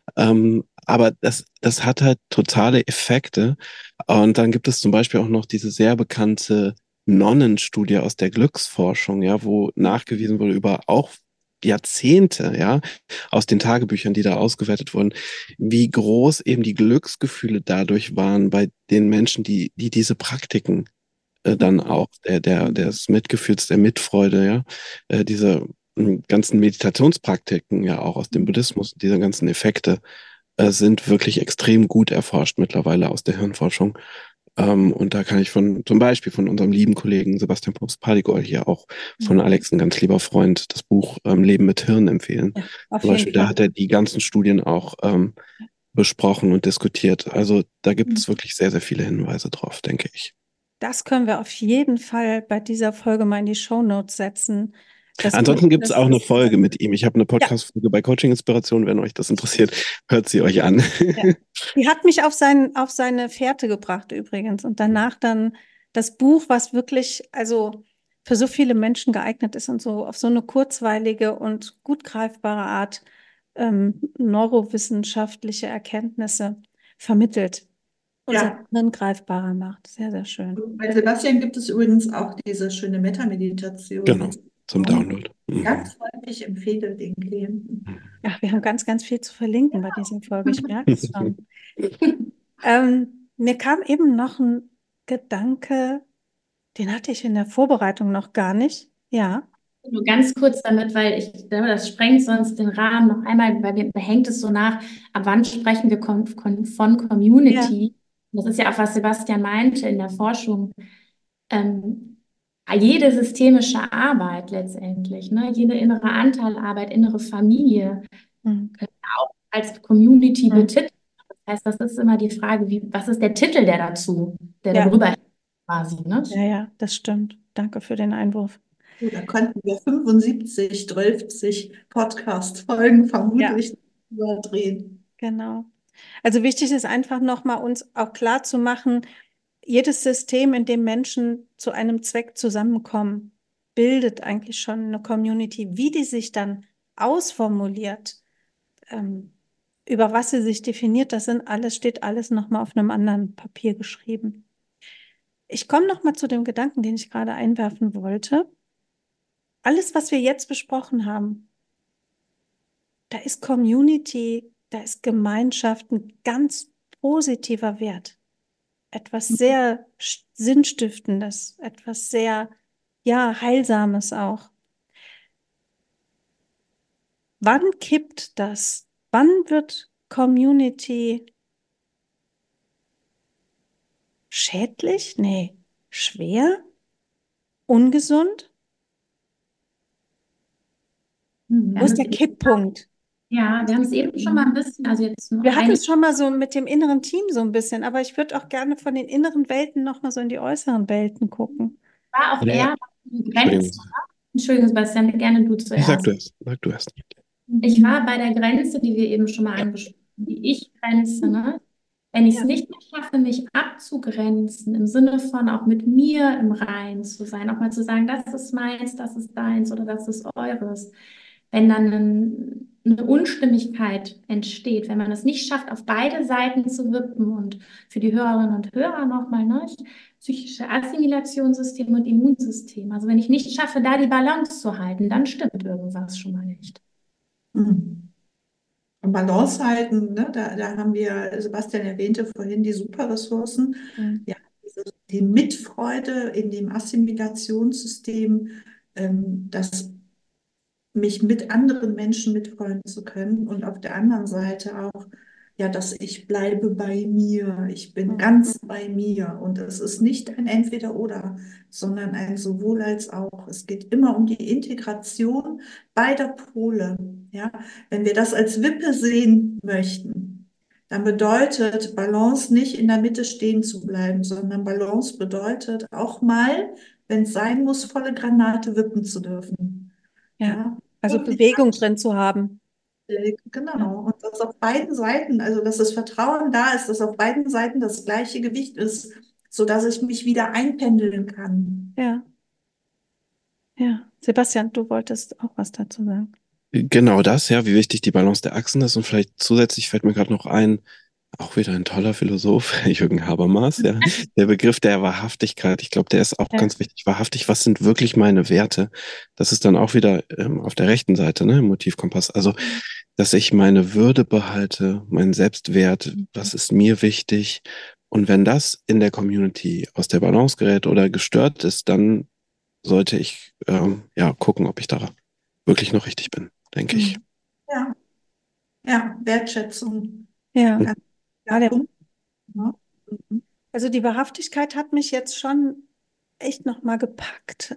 Aber das hat halt totale Effekte. Und dann gibt es zum Beispiel auch noch diese sehr bekannte Nonnenstudie aus der Glücksforschung, ja, wo nachgewiesen wurde über auch Jahrzehnte, ja, aus den Tagebüchern, die da ausgewertet wurden, wie groß eben die Glücksgefühle dadurch waren bei den Menschen, die diese Praktiken dann auch des Mitgefühls, der Mitfreude, ja, diese ganzen Meditationspraktiken ja auch aus dem Buddhismus, diese ganzen Effekte sind wirklich extrem gut erforscht mittlerweile aus der Hirnforschung. Und da kann ich zum Beispiel von unserem lieben Kollegen Sebastian Probst-Padigol hier auch von Alex, ein ganz lieber Freund, das Buch Leben mit Hirn empfehlen. Ja, auf Zum jeden Beispiel, da Fall. hat er die ganzen Studien auch besprochen und diskutiert. Also da gibt es wirklich sehr, sehr viele Hinweise drauf, denke ich. Das können wir auf jeden Fall bei dieser Folge mal in die Shownotes setzen. Das Buch, Ansonsten gibt es das auch eine ist, Folge mit ihm. Ich habe eine ja, Podcast-Folge bei Coaching Inspiration. Wenn euch das interessiert, hört sie euch an. ja. Die hat mich auf seine Fährte gebracht übrigens. Und danach dann das Buch, was wirklich, also für so viele Menschen geeignet ist und so auf so eine kurzweilige und gut greifbare Art neurowissenschaftliche Erkenntnisse vermittelt. Unser Ja, Hirn greifbarer macht. Sehr, sehr schön. bei Sebastian gibt es übrigens auch diese schöne Metameditation. Genau, Als zum Download. Mhm. ganz häufig empfehle den Klienten. Ach, wir haben ganz, ganz viel zu verlinken bei dieser Folge. Ich merke es schon. Mir kam eben noch ein Gedanke, den hatte ich in der Vorbereitung noch gar nicht. Ja. nur ganz kurz damit, weil ich glaube, das sprengt sonst den Rahmen noch einmal, weil mir hängt es so nach, ab wann sprechen wir von Ja. Community? Das ist ja auch, was Sebastian meinte in der Forschung. Ähm, Jede systemische Arbeit letztendlich, ne? Jede innere Anteilarbeit, innere Familie Hm. als Community Hm. betitelt. Das heißt, das ist immer die Frage, was ist der Titel, der Ja, darüber hängt quasi, ne? ja, ja, das stimmt. Danke für den Einwurf. Oh, da konnten wir 75, 12 Podcast-Folgen Ja, vermutlich überdrehen. genau. Also wichtig ist einfach nochmal uns auch klar zu machen, jedes System, in dem Menschen zu einem Zweck zusammenkommen, bildet eigentlich schon eine Community. Wie die sich dann ausformuliert, ähm, über was sie sich definiert, steht alles nochmal auf einem anderen Papier geschrieben. Ich komme nochmal zu dem Gedanken, den ich gerade einwerfen wollte. Alles, was wir jetzt besprochen haben, da ist Community, da ist Gemeinschaft ein ganz positiver Wert. Etwas sehr Sinnstiftendes, etwas sehr, ja, Heilsames auch. Wann kippt das? Wann wird Community schädlich? Nee, schwer? Ungesund? Wir Wo haben ist es der Kipppunkt? wir haben es eben schon mal ein bisschen, also jetzt nur Wir hatten eine, es schon mal so mit dem inneren Team so ein bisschen, aber ich würde auch gerne von den inneren Welten noch mal so in die äußeren Welten gucken. war auch Ja, eher die Entschuldigung. Grenze. Entschuldigung, Sebastian, gerne du Ich sag zuerst. du erst. Sag du erst. Ich war bei der Grenze, die wir eben schon mal angesprochen haben, die Ich-Grenze, ne? Wenn ich es Ja. nicht mehr schaffe, mich abzugrenzen, im Sinne von auch mit mir im Reinen zu sein, auch mal zu sagen, das ist meins, das ist deins oder das ist eures. Wenn dann eine Unstimmigkeit entsteht, wenn man es nicht schafft, auf beide Seiten zu wippen und für die Hörerinnen und Hörer nochmal, ne? Psychische Assimilationssystem und Immunsystem. Also wenn ich nicht schaffe, da die Balance zu halten, dann stimmt irgendwas schon mal nicht. Mhm. Und Balance halten, ne? Da haben wir, Sebastian erwähnte vorhin die Superressourcen. Mhm. Ja, die Mitfreude in dem Assimilationssystem, das mich mit anderen Menschen mitfreuen zu können und auf der anderen Seite auch, ja, dass ich bleibe bei mir, ich bin ganz bei mir und es ist nicht ein Entweder-Oder, sondern ein sowohl als auch. Es geht immer um die Integration beider Pole. Ja, wenn wir das als Wippe sehen möchten, dann bedeutet Balance nicht in der Mitte stehen zu bleiben, sondern Balance bedeutet auch mal, wenn es sein muss, volle Granate wippen zu dürfen. Ja, Ja, also wirklich Bewegung drin zu haben. Ja. genau. Und dass auf beiden Seiten, also dass das Vertrauen da ist, dass auf beiden Seiten das gleiche Gewicht ist, sodass ich mich wieder einpendeln kann. Ja, ja. Sebastian, du wolltest auch was dazu sagen. Genau das, ja, wie wichtig die Balance der Achsen ist. Und vielleicht zusätzlich fällt mir gerade noch ein, auch wieder ein toller Philosoph, Jürgen Habermas, ja, der Begriff der Wahrhaftigkeit. Ich glaube, der ist auch Ja. ganz wichtig. Wahrhaftig, was sind wirklich meine Werte? Das ist dann auch wieder auf der rechten Seite, ne, im Motivkompass. Also, dass ich meine Würde behalte, meinen Selbstwert, was ist mir wichtig? Und wenn das in der Community aus der Balance gerät oder gestört ist, dann sollte ich ja gucken, ob ich da wirklich noch richtig bin, denke ich. Mhm. Ja, ja, Wertschätzung. Ja, Ganz ja, klar, Punkt. Ja. Mhm. also die Wahrhaftigkeit hat mich jetzt schon echt nochmal gepackt.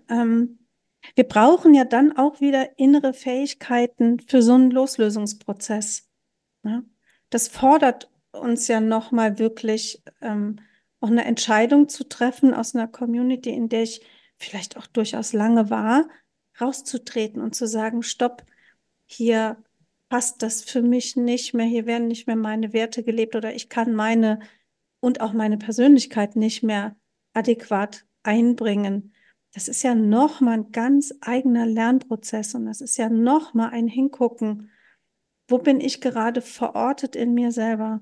Wir brauchen ja dann auch wieder innere Fähigkeiten für so einen Loslösungsprozess. Ne? Das fordert uns ja nochmal wirklich auch eine Entscheidung zu treffen aus einer Community, in der ich vielleicht auch durchaus lange war, rauszutreten und zu sagen, stopp, hier passt das für mich nicht mehr, hier werden nicht mehr meine Werte gelebt oder ich kann meine und auch meine Persönlichkeit nicht mehr adäquat einbringen. Das ist ja nochmal ein ganz eigener Lernprozess und das ist ja nochmal ein Hingucken, wo bin ich gerade verortet in mir selber?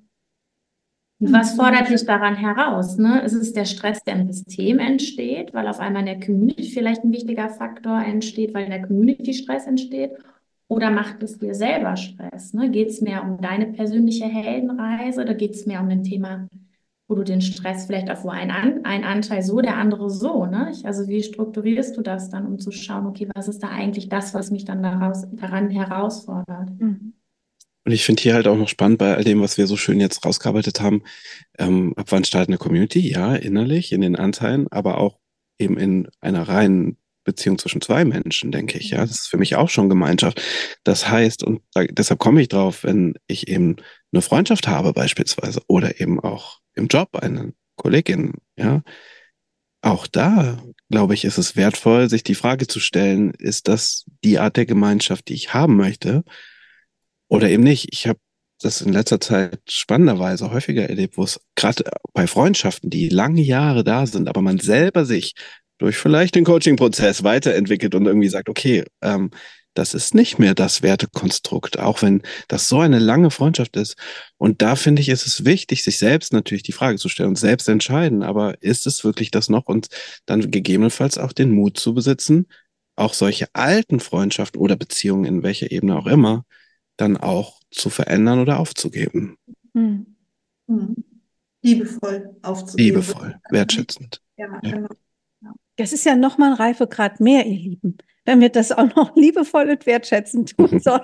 Und was fordert dich daran heraus? Ne? Ist es der Stress, der im System entsteht, weil auf einmal in der Community vielleicht ein wichtiger Faktor entsteht, weil in der Community Stress entsteht? Oder macht es dir selber Stress? Ne? Geht es mehr um deine persönliche Heldenreise oder geht es mehr um ein Thema, wo du den Stress vielleicht auch, wo ein Anteil so, der andere so, ne? Also wie strukturierst du das dann, um zu schauen, okay, was ist da eigentlich das, was mich dann daran herausfordert? Mhm. Und ich finde hier halt auch noch spannend bei all dem, was wir so schön jetzt rausgearbeitet haben, ab wann startet eine Community? Ja, innerlich, in den Anteilen, aber auch eben in einer reinen Beziehung zwischen zwei Menschen, denke ich. Ja, das ist für mich auch schon Gemeinschaft. Das heißt, und deshalb komme ich drauf, wenn ich eben eine Freundschaft habe beispielsweise oder eben auch im Job eine Kollegin, ja, auch da, glaube ich, ist es wertvoll, sich die Frage zu stellen, ist das die Art der Gemeinschaft, die ich haben möchte? Oder eben nicht. Ich habe das in letzter Zeit spannenderweise häufiger erlebt, wo es gerade bei Freundschaften, die lange Jahre da sind, aber man selber sich durch vielleicht den Coaching-Prozess weiterentwickelt und irgendwie sagt, okay, das ist nicht mehr das Wertekonstrukt, auch wenn das so eine lange Freundschaft ist. Und da finde ich, ist es wichtig, sich selbst natürlich die Frage zu stellen und selbst entscheiden, aber ist es wirklich das noch? Und dann gegebenenfalls auch den Mut zu besitzen, auch solche alten Freundschaften oder Beziehungen in welcher Ebene auch immer, dann auch zu verändern oder aufzugeben. Mhm. Mhm. Liebevoll aufzugeben. Liebevoll, wertschätzend. Ja, Ja. genau. Ja. Das ist ja nochmal ein Reifegrad mehr, ihr Lieben. wenn wir das auch noch liebevoll und wertschätzend tun sollen.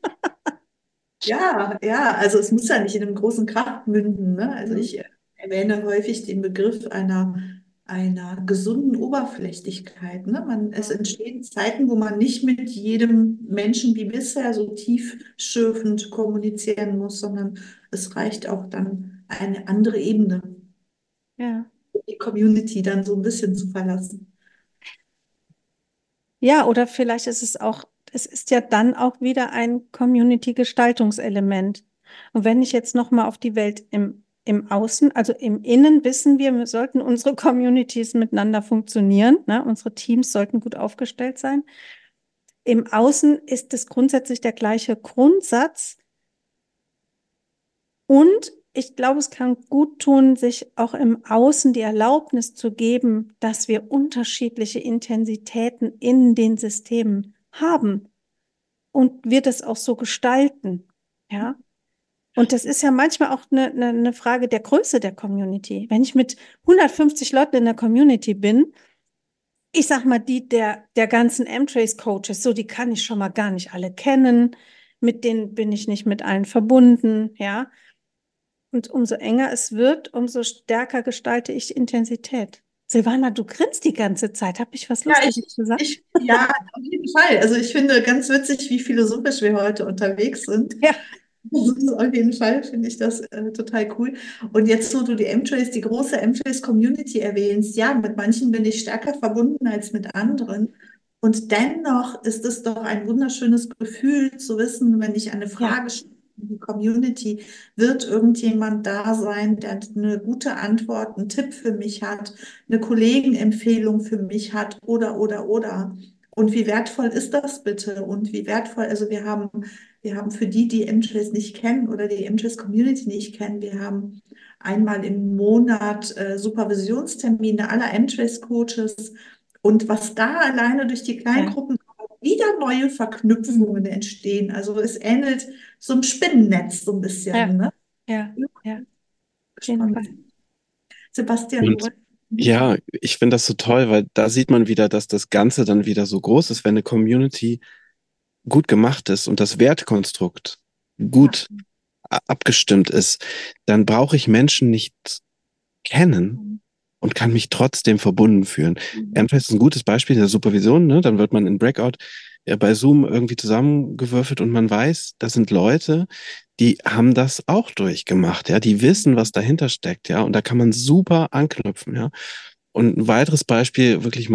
Ja, ja, also es muss ja nicht in einem großen Krach münden, ne? Also ich erwähne häufig den Begriff einer gesunden Oberflächlichkeit, ne? Es entstehen Zeiten, wo man nicht mit jedem Menschen wie bisher so tiefschürfend kommunizieren muss, sondern es reicht auch dann eine andere Ebene, Ja. die Community dann so ein bisschen zu verlassen. Ja, oder vielleicht ist es ist ja dann auch wieder ein Community-Gestaltungselement. Und wenn ich jetzt nochmal auf die Welt im Außen, also im Innen wissen wir sollten unsere Communities miteinander funktionieren, ne? Unsere Teams sollten gut aufgestellt sein. Im Außen ist es grundsätzlich der gleiche Grundsatz. Und ich glaube, es kann gut tun, sich auch im Außen die Erlaubnis zu geben, dass wir unterschiedliche Intensitäten in den Systemen haben und wir das auch so gestalten. Ja. Und das ist ja manchmal auch eine Frage der Größe der Community. Wenn ich mit 150 Leuten in der Community bin, ich sag mal, der ganzen M-Trace-Coaches, so, die kann ich schon mal gar nicht alle kennen. Mit denen bin ich nicht mit allen verbunden, ja. Und umso enger es wird, umso stärker gestalte ich Intensität. Silvana, du grinst die ganze Zeit. Habe ich was Ja, Lustiges gesagt? ja, auf jeden Fall. Also ich finde ganz witzig, wie philosophisch wir heute unterwegs sind. Ja, Das ist auf jeden Fall, finde ich das total cool. Und jetzt, wo du die große M-Trace-Community erwähnst, ja, mit manchen bin ich stärker verbunden als mit anderen. Und dennoch ist es doch ein wunderschönes Gefühl zu wissen, wenn ich eine ja, Frage stelle in die Community, wird irgendjemand da sein, der eine gute Antwort, einen Tipp für mich hat, eine Kollegenempfehlung für mich hat oder. Und wie wertvoll ist das bitte? Und wie wertvoll, also wir haben für die, die M-Trace nicht kennen oder die M-Trace Community nicht kennen, wir haben einmal im Monat Supervisionstermine aller M-Trace Coaches. Und was da alleine durch die ja, Kleingruppen wieder neue Verknüpfungen entstehen. Also es ähnelt so einem Spinnennetz so ein ja, bisschen, ne? ja, ja, auf jeden Fall. Spannend. Sebastian, du Und wolltest. ja, ich finde das so toll, weil da sieht man wieder, dass das Ganze dann wieder so groß ist, wenn eine Community gut gemacht ist und das Wertkonstrukt Ja. gut abgestimmt ist, dann brauche ich Menschen nicht kennen und kann mich trotzdem verbunden fühlen. Amfest ist ein gutes Beispiel der Supervision, ne? Dann wird man in Breakout bei Zoom irgendwie zusammengewürfelt und man weiß, das sind Leute, die haben das auch durchgemacht, ja, die wissen, was dahinter steckt, ja, und da kann man super anknüpfen, ja. Und ein weiteres Beispiel, wirklich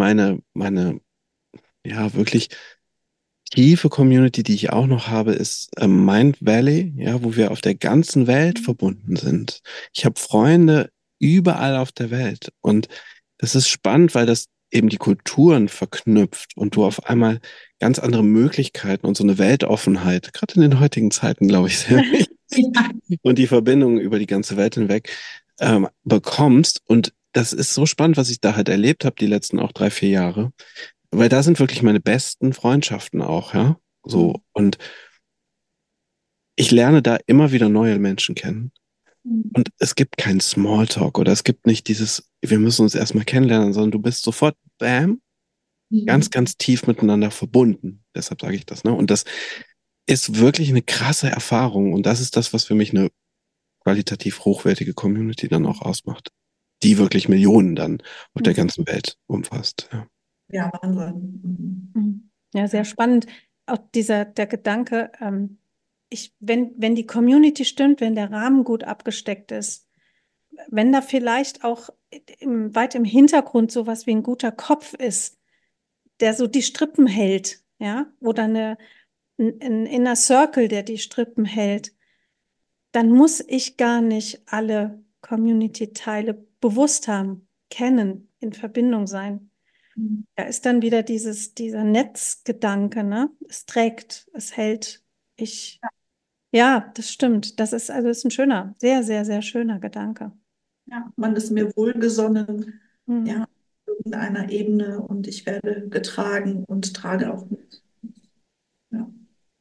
ja, wirklich tiefe Community, die ich auch noch habe, ist Mind Valley, ja, wo wir auf der ganzen Welt verbunden sind. Ich habe Freunde überall auf der Welt und das ist spannend, weil das eben die Kulturen verknüpft und du auf einmal ganz andere Möglichkeiten und so eine Weltoffenheit, gerade in den heutigen Zeiten, glaube ich, sehr wichtig, Ja. und die Verbindung über die ganze Welt hinweg bekommst. Und das ist so spannend, was ich da halt erlebt habe, die letzten auch 3, 4 Jahre. Weil da sind wirklich meine besten Freundschaften auch, ja. So. Und ich lerne da immer wieder neue Menschen kennen. Und es gibt keinen Smalltalk oder es gibt nicht dieses, wir müssen uns erstmal kennenlernen, sondern du bist sofort, bam, ganz, ganz tief miteinander verbunden. Deshalb sage ich das, ne? Und das ist wirklich eine krasse Erfahrung. Und das ist das, was für mich eine qualitativ hochwertige Community dann auch ausmacht, die wirklich Millionen dann auf der ganzen Welt umfasst. Ja. Ja, Wahnsinn. Ja, sehr spannend. Auch der Gedanke, wenn die Community stimmt, wenn der Rahmen gut abgesteckt ist, wenn da vielleicht auch weit im Hintergrund sowas wie ein guter Kopf ist, der so die Strippen hält, ja, oder ein Inner Circle, der die Strippen hält, dann muss ich gar nicht alle Community-Teile bewusst haben, kennen, in Verbindung sein. Da ist dann wieder dieser Netzgedanke, ne? Es trägt, es hält. Ja, das stimmt. Das ist ein schöner, sehr, sehr, sehr schöner Gedanke. Ja, man ist mir wohlgesonnen, Mhm. ja, auf irgendeiner Ebene und ich werde getragen und trage auch mit. Ja.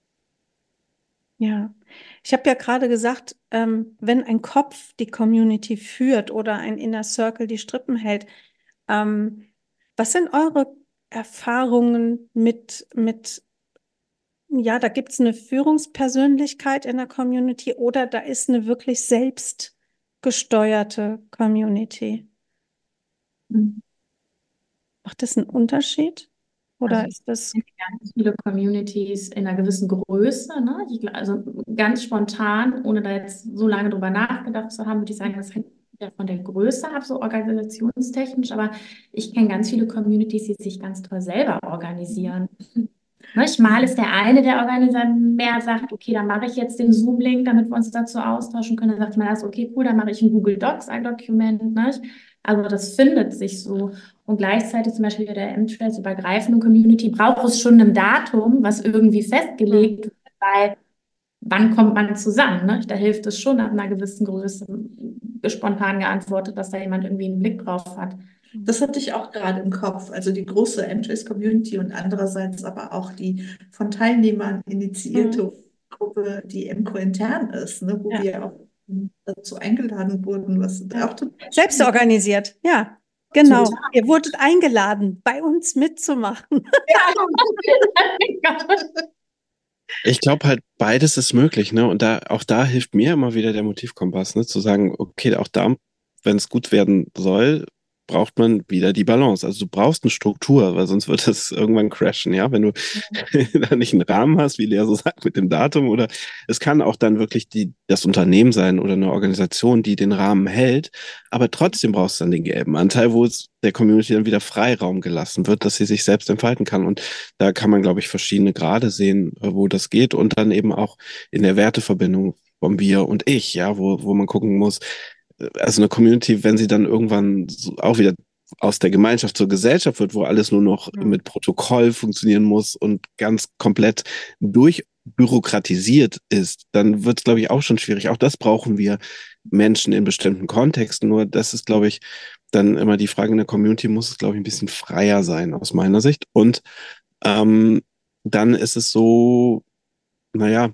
Ja, ich habe ja gerade gesagt, wenn ein Kopf die Community führt oder ein Inner Circle die Strippen hält, ähm, was sind eure Erfahrungen ja, da gibt es eine Führungspersönlichkeit in der Community oder da ist eine wirklich selbstgesteuerte Community. Mhm. Macht das einen Unterschied? Oder Also ist das, kenne ganz viele Communities in einer gewissen Größe, ne? Also ganz spontan, ohne da jetzt so lange drüber nachgedacht zu haben, würde ich sagen, das hängt ja von der Größe ab, so organisationstechnisch. Aber ich kenne ganz viele Communities, die sich ganz toll selber organisieren. Ne? Mal ist der eine, der Organisator mehr sagt, okay, dann mache ich jetzt den Zoom-Link, damit wir uns dazu austauschen können. Dann sagt man erst, okay, cool, dann mache ich ein Google Docs, ein Dokument. Ne? Also das findet sich so. Und gleichzeitig zum Beispiel der M-Trails-übergreifenden Community braucht es schon ein Datum, was irgendwie festgelegt wird, weil wann kommt man zusammen? Ne? Da hilft es schon ab einer gewissen Größe, spontan geantwortet, dass da jemand irgendwie einen Blick drauf hat. Das hatte ich auch gerade im Kopf. Also die große M-Trace-Community und andererseits aber auch die von Teilnehmern initiierte Gruppe, die MCO intern ist, ne, wo Ja. wir auch dazu eingeladen wurden, was auch total selbst organisiert? Ja, genau. Ihr wurdet eingeladen, bei uns mitzumachen. Ich glaube halt, beides ist möglich, ne? Und auch da hilft mir immer wieder der Motivkompass, ne? Zu sagen, okay, auch da, wenn es gut werden soll, braucht man wieder die Balance. Also du brauchst eine Struktur, weil sonst wird es irgendwann crashen, ja? Wenn du da nicht einen Rahmen hast, wie Lea so sagt, mit dem Datum, oder es kann auch dann wirklich das Unternehmen sein oder eine Organisation, die den Rahmen hält, aber trotzdem brauchst du dann den gelben Anteil, wo es der Community dann wieder Freiraum gelassen wird, dass sie sich selbst entfalten kann. Und da kann man, glaube ich, verschiedene Grade sehen, wo das geht, und dann eben auch in der Werteverbindung vom Wir und Ich, ja, wo man gucken muss, also eine Community, wenn sie dann irgendwann so auch wieder aus der Gemeinschaft zur Gesellschaft wird, wo alles nur noch mit Protokoll funktionieren muss und ganz komplett durchbürokratisiert ist, dann wird es, glaube ich, auch schon schwierig. Auch das brauchen wir Menschen in bestimmten Kontexten. Nur das ist, glaube ich, dann immer die Frage in der Community, muss es, glaube ich, ein bisschen freier sein aus meiner Sicht. Und dann ist es so, naja,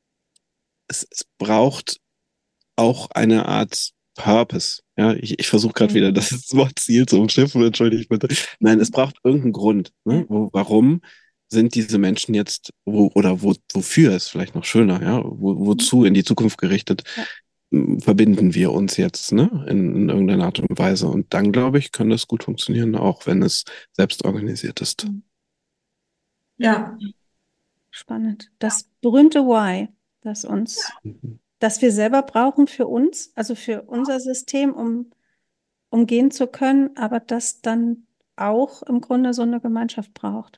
es braucht auch eine Art Purpose. Ja, ich versuche gerade wieder das Wort Ziel zu umschiffen, entschuldigt bitte. Nein, es braucht irgendeinen Grund. Ne? Warum sind diese Menschen jetzt, wofür ist vielleicht noch schöner, ja, wozu in die Zukunft gerichtet, verbinden wir uns jetzt, ne, in irgendeiner Art und Weise. Und dann, glaube ich, kann das gut funktionieren, auch wenn es selbst organisiert ist. Ja, Spannend. Das berühmte Why, das wir selber brauchen für uns, also für unser System, um gehen zu können, aber das dann auch im Grunde so eine Gemeinschaft braucht.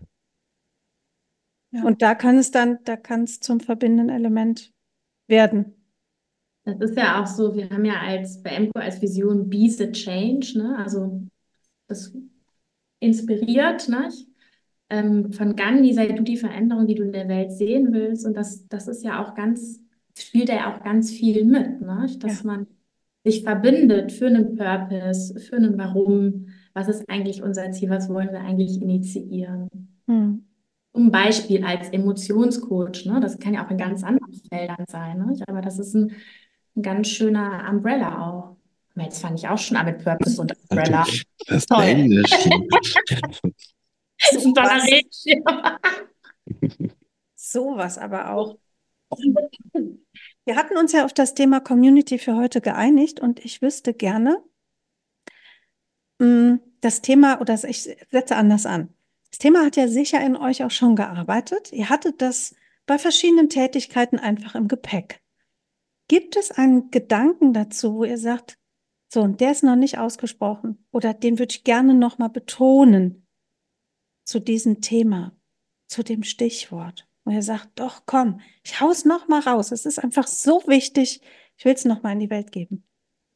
Ja. Und da kann es zum verbindenden Element werden. Das ist ja auch so, wir haben ja bei MCO als Vision Be the Change, ne? Also das inspiriert, ne? Von Gandhi, sei du die Veränderung, die du in der Welt sehen willst. Und das ist ja auch spielt ja auch ganz viel mit, ne? Dass man sich verbindet für einen Purpose, für einen Warum. Was ist eigentlich unser Ziel? Was wollen wir eigentlich initiieren? Zum Beispiel als Emotionscoach, ne? Das kann ja auch in ganz anderen Feldern sein, ne? Aber das ist ein ganz schöner Umbrella auch. Jetzt fange ich auch schon an mit Purpose und Umbrella. Das Toll. Englisch. Das ist ein toller Regenschirm. Sowas aber auch. Wir hatten uns ja auf das Thema Community für heute geeinigt und ich wüsste gerne, das Thema, oder ich setze anders an. Das Thema hat ja sicher in euch auch schon gearbeitet. Ihr hattet das bei verschiedenen Tätigkeiten einfach im Gepäck. Gibt es einen Gedanken dazu, wo ihr sagt, so, und der ist noch nicht ausgesprochen oder den würde ich gerne nochmal betonen zu diesem Thema, zu dem Stichwort, wo ihr sagt, doch, komm, ich hau's nochmal raus. Es ist einfach so wichtig. Ich will es nochmal in die Welt geben.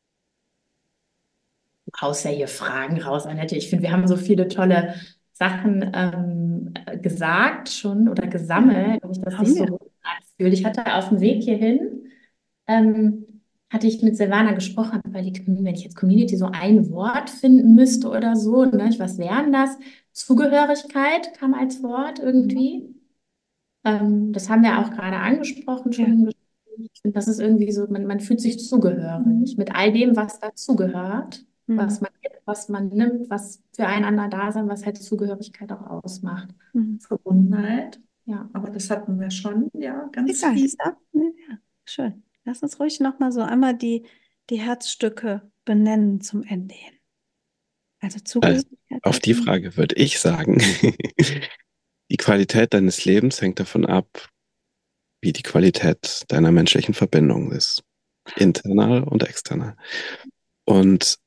Haust ja hier Fragen raus, Annette. Ich finde, wir haben so viele tolle Sachen gesagt schon oder gesammelt, wenn ich das nicht so rot anfühle. Ich hatte auf dem Weg hierhin, hatte ich mit Silvana gesprochen, habe überlegt, wenn ich jetzt Community so ein Wort finden müsste oder so, ne, was wäre denn das? Zugehörigkeit kam als Wort irgendwie. Das haben wir auch gerade angesprochen schon im Gespräch. Ich finde, das ist irgendwie so, man fühlt sich zugehörig mit all dem, was dazugehört, was man was man nimmt, was füreinander da sein, was halt Zugehörigkeit auch ausmacht. Verbundenheit. Ja. Aber das hatten wir schon, ja, ganz Egal, viel. ja, schön. Lass uns ruhig nochmal so einmal die Herzstücke benennen zum Ende hin. Also Zugehörigkeit. Auf die Frage würde ich sagen, die Qualität deines Lebens hängt davon ab, wie die Qualität deiner menschlichen Verbindung ist. Internal und external. Und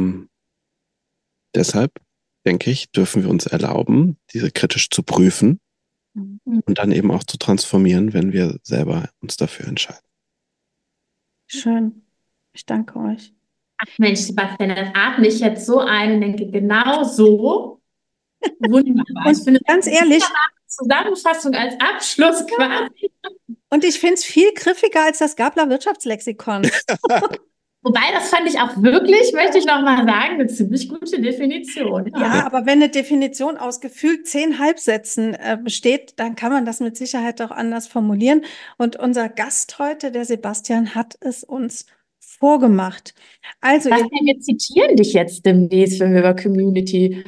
deshalb, denke ich, dürfen wir uns erlauben, diese kritisch zu prüfen und dann eben auch zu transformieren, wenn wir selber uns dafür entscheiden. Schön. Ich danke euch. Ach Mensch, Sebastian, das atme ich jetzt so ein und denke, genau so. Wunderbar. Ich Und finde ganz das ehrlich, Zusammenfassung als Abschluss quasi. und ich finde es viel griffiger als das Gabler Wirtschaftslexikon. Wobei, das fand ich auch wirklich, möchte ich noch mal sagen, eine ziemlich gute Definition. Ja, aber wenn eine Definition aus gefühlt 10 Halbsätzen besteht, dann kann man das mit Sicherheit auch anders formulieren. Und unser Gast heute, der Sebastian, hat es uns vorgemacht. Also, Wir zitieren dich jetzt demnächst, wenn wir über Community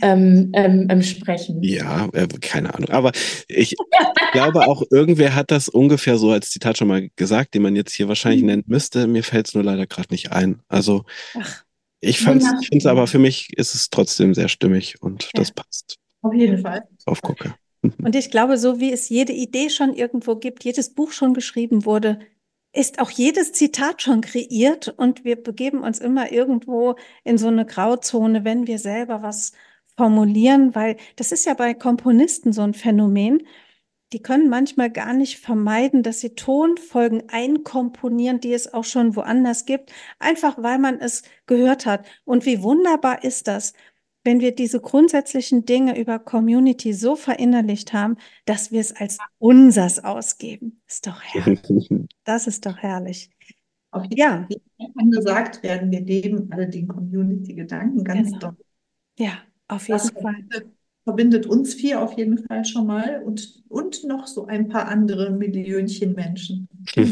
sprechen. Ja, keine Ahnung. Aber ich glaube auch, irgendwer hat das ungefähr so als Zitat schon mal gesagt, den man jetzt hier wahrscheinlich nennen müsste. Mir fällt es nur leider gerade nicht ein. Also ich finde es aber, für mich ist es trotzdem sehr stimmig und das passt. Auf jeden Fall. Aufgucke. Und ich glaube, so wie es jede Idee schon irgendwo gibt, jedes Buch schon geschrieben wurde, ist auch jedes Zitat schon kreiert und wir begeben uns immer irgendwo in so eine Grauzone, wenn wir selber was formulieren, weil das ist ja bei Komponisten so ein Phänomen. Die können manchmal gar nicht vermeiden, dass sie Tonfolgen einkomponieren, die es auch schon woanders gibt, einfach weil man es gehört hat. Und wie wunderbar ist das, wenn wir diese grundsätzlichen Dinge über Community so verinnerlicht haben, dass wir es als unsers ausgeben. Ist doch herrlich. Das ist doch herrlich. Auf jeden Ja. Fall kann gesagt werden, wir leben alle den Community-Gedanken ganz Genau. doll. Ja, auf jeden Fall. Verbindet uns 4 auf jeden Fall schon mal und noch so ein paar andere Millionchen Menschen.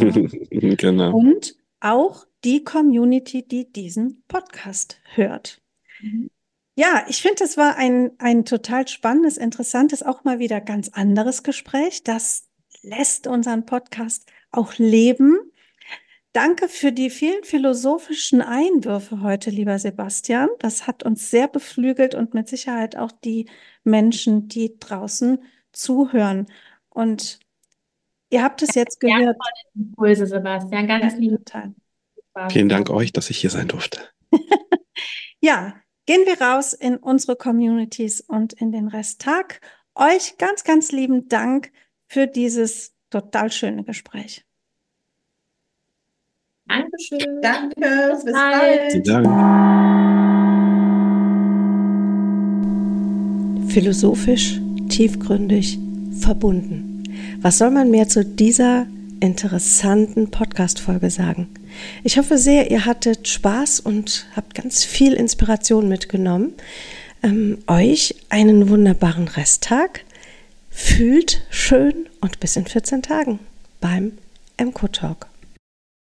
Genau. Und auch die Community, die diesen Podcast hört. Ja, ich finde, das war ein total spannendes, interessantes, auch mal wieder ganz anderes Gespräch. Das lässt unseren Podcast auch leben. Danke für die vielen philosophischen Einwürfe heute, lieber Sebastian. Das hat uns sehr beflügelt und mit Sicherheit auch die Menschen, die draußen zuhören. Und ihr habt es jetzt gehört. Impulse, Sebastian, ganz lieben Dank. Vielen Dank euch, dass ich hier sein durfte. Ja, gehen wir raus in unsere Communities und in den Resttag. Euch ganz, ganz lieben Dank für dieses total schöne Gespräch. Dankeschön. Danke, bis bald. bald. Vielen Dank. Philosophisch, tiefgründig, verbunden. Was soll man mehr zu dieser interessanten Podcast-Folge sagen? Ich hoffe sehr, ihr hattet Spaß und habt ganz viel Inspiration mitgenommen. Euch einen wunderbaren Resttag. Fühlt schön und bis in 14 Tagen beim MCO Talk.